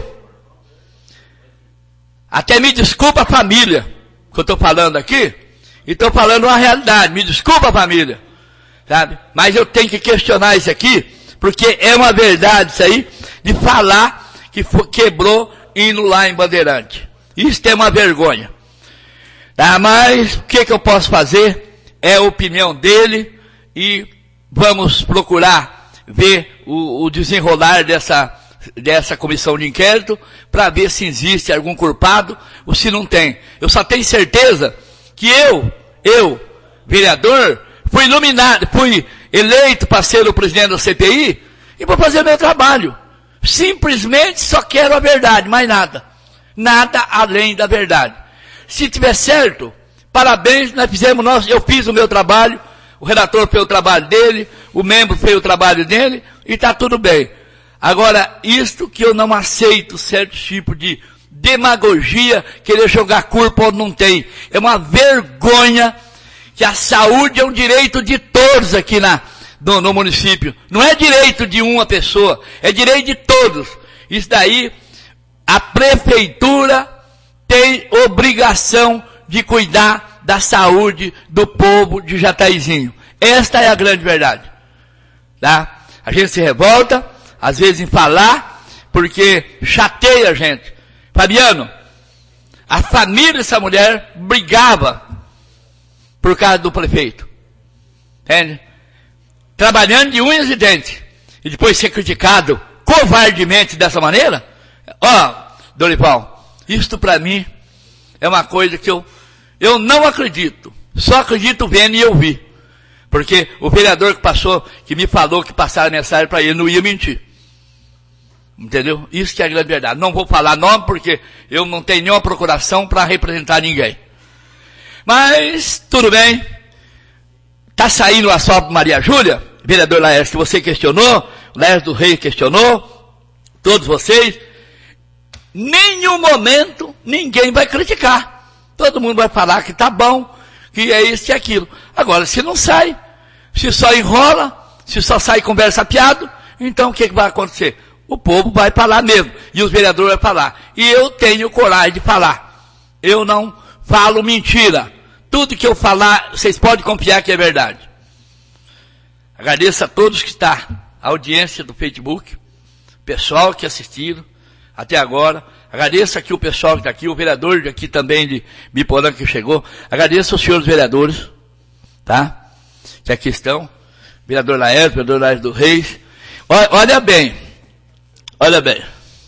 A: Até me desculpa a família que eu estou falando aqui. E estou falando uma realidade. Me desculpa a família. Sabe? Mas eu tenho que questionar isso aqui, porque é uma verdade isso aí, de falar que foi, quebrou indo lá em Bandeirante. Isso é uma vergonha. Tá? Mas o que, que eu posso fazer? É a opinião dele e vamos procurar ver o, o desenrolar dessa, dessa comissão de inquérito para ver se existe algum culpado ou se não tem. Eu só tenho certeza que eu, eu, vereador, fui iluminado, fui eleito para ser o presidente da C P I e vou fazer meu trabalho. Simplesmente só quero a verdade, mais nada. Nada além da verdade. Se tiver certo, parabéns, nós fizemos nós, eu fiz o meu trabalho, o relator fez o trabalho dele, o membro fez o trabalho dele, e está tudo bem. Agora, isto que eu não aceito certo tipo de demagogia, querer jogar culpa onde não tem. É uma vergonha que a saúde é um direito de todos aqui na, no, no município. Não é direito de uma pessoa, é direito de todos. Isso daí, a prefeitura tem obrigação de cuidar da saúde do povo de Jataizinho. Esta é a grande verdade. Tá? A gente se revolta, às vezes em falar, porque chateia a gente. Fabiano, a família dessa mulher brigava por causa do prefeito. Entende? Trabalhando de unhas e dentes. E depois ser criticado covardemente dessa maneira? Ó, Dorival, isto para mim é uma coisa que eu, eu não acredito. Só acredito vendo e ouvir. Porque o vereador que passou, que me falou que passaram a mensagem para ele, não ia mentir. Entendeu? Isso que é a grande verdade. Não vou falar nome porque eu não tenho nenhuma procuração para representar ninguém. Mas, tudo bem. Tá saindo a só Maria Júlia, vereador Laércio, que você questionou, o Laércio do Rei questionou, todos vocês. Nenhum momento ninguém vai criticar. Todo mundo vai falar que tá bom, que é isso e aquilo. Agora, se não sai, se só enrola, se só sai conversa piado, então o que, que vai acontecer? O povo vai falar mesmo, e os vereadores vão falar. E eu tenho coragem de falar. Eu não falo mentira. Tudo que eu falar, vocês podem confiar que é verdade. Agradeço a todos que estão, a audiência do Facebook, pessoal que assistiram até agora. Agradeço aqui o pessoal que está aqui, o vereador aqui também de Biporã que chegou. Agradeço aos senhores vereadores, tá? Que aqui estão. Vereador Laércio, vereador Laércio do Reis. Olha, olha bem, olha bem.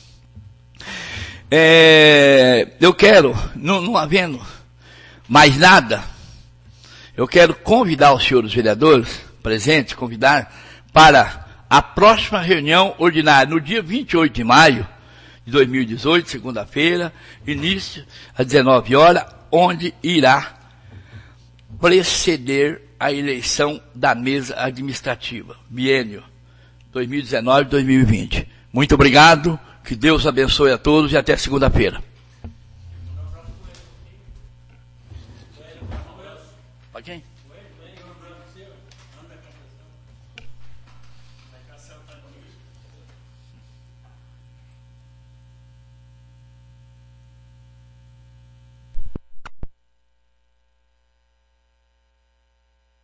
A: É, eu quero, não, não havendo mais nada, eu quero convidar os senhores vereadores presentes, convidar para a próxima reunião ordinária, no dia vinte e oito de maio de dois mil e dezoito, segunda-feira, início às dezenove horas, onde irá preceder a eleição da mesa administrativa, biênio dois mil e dezenove a dois mil e vinte. Muito obrigado, que Deus abençoe a todos e até segunda-feira. Para quem?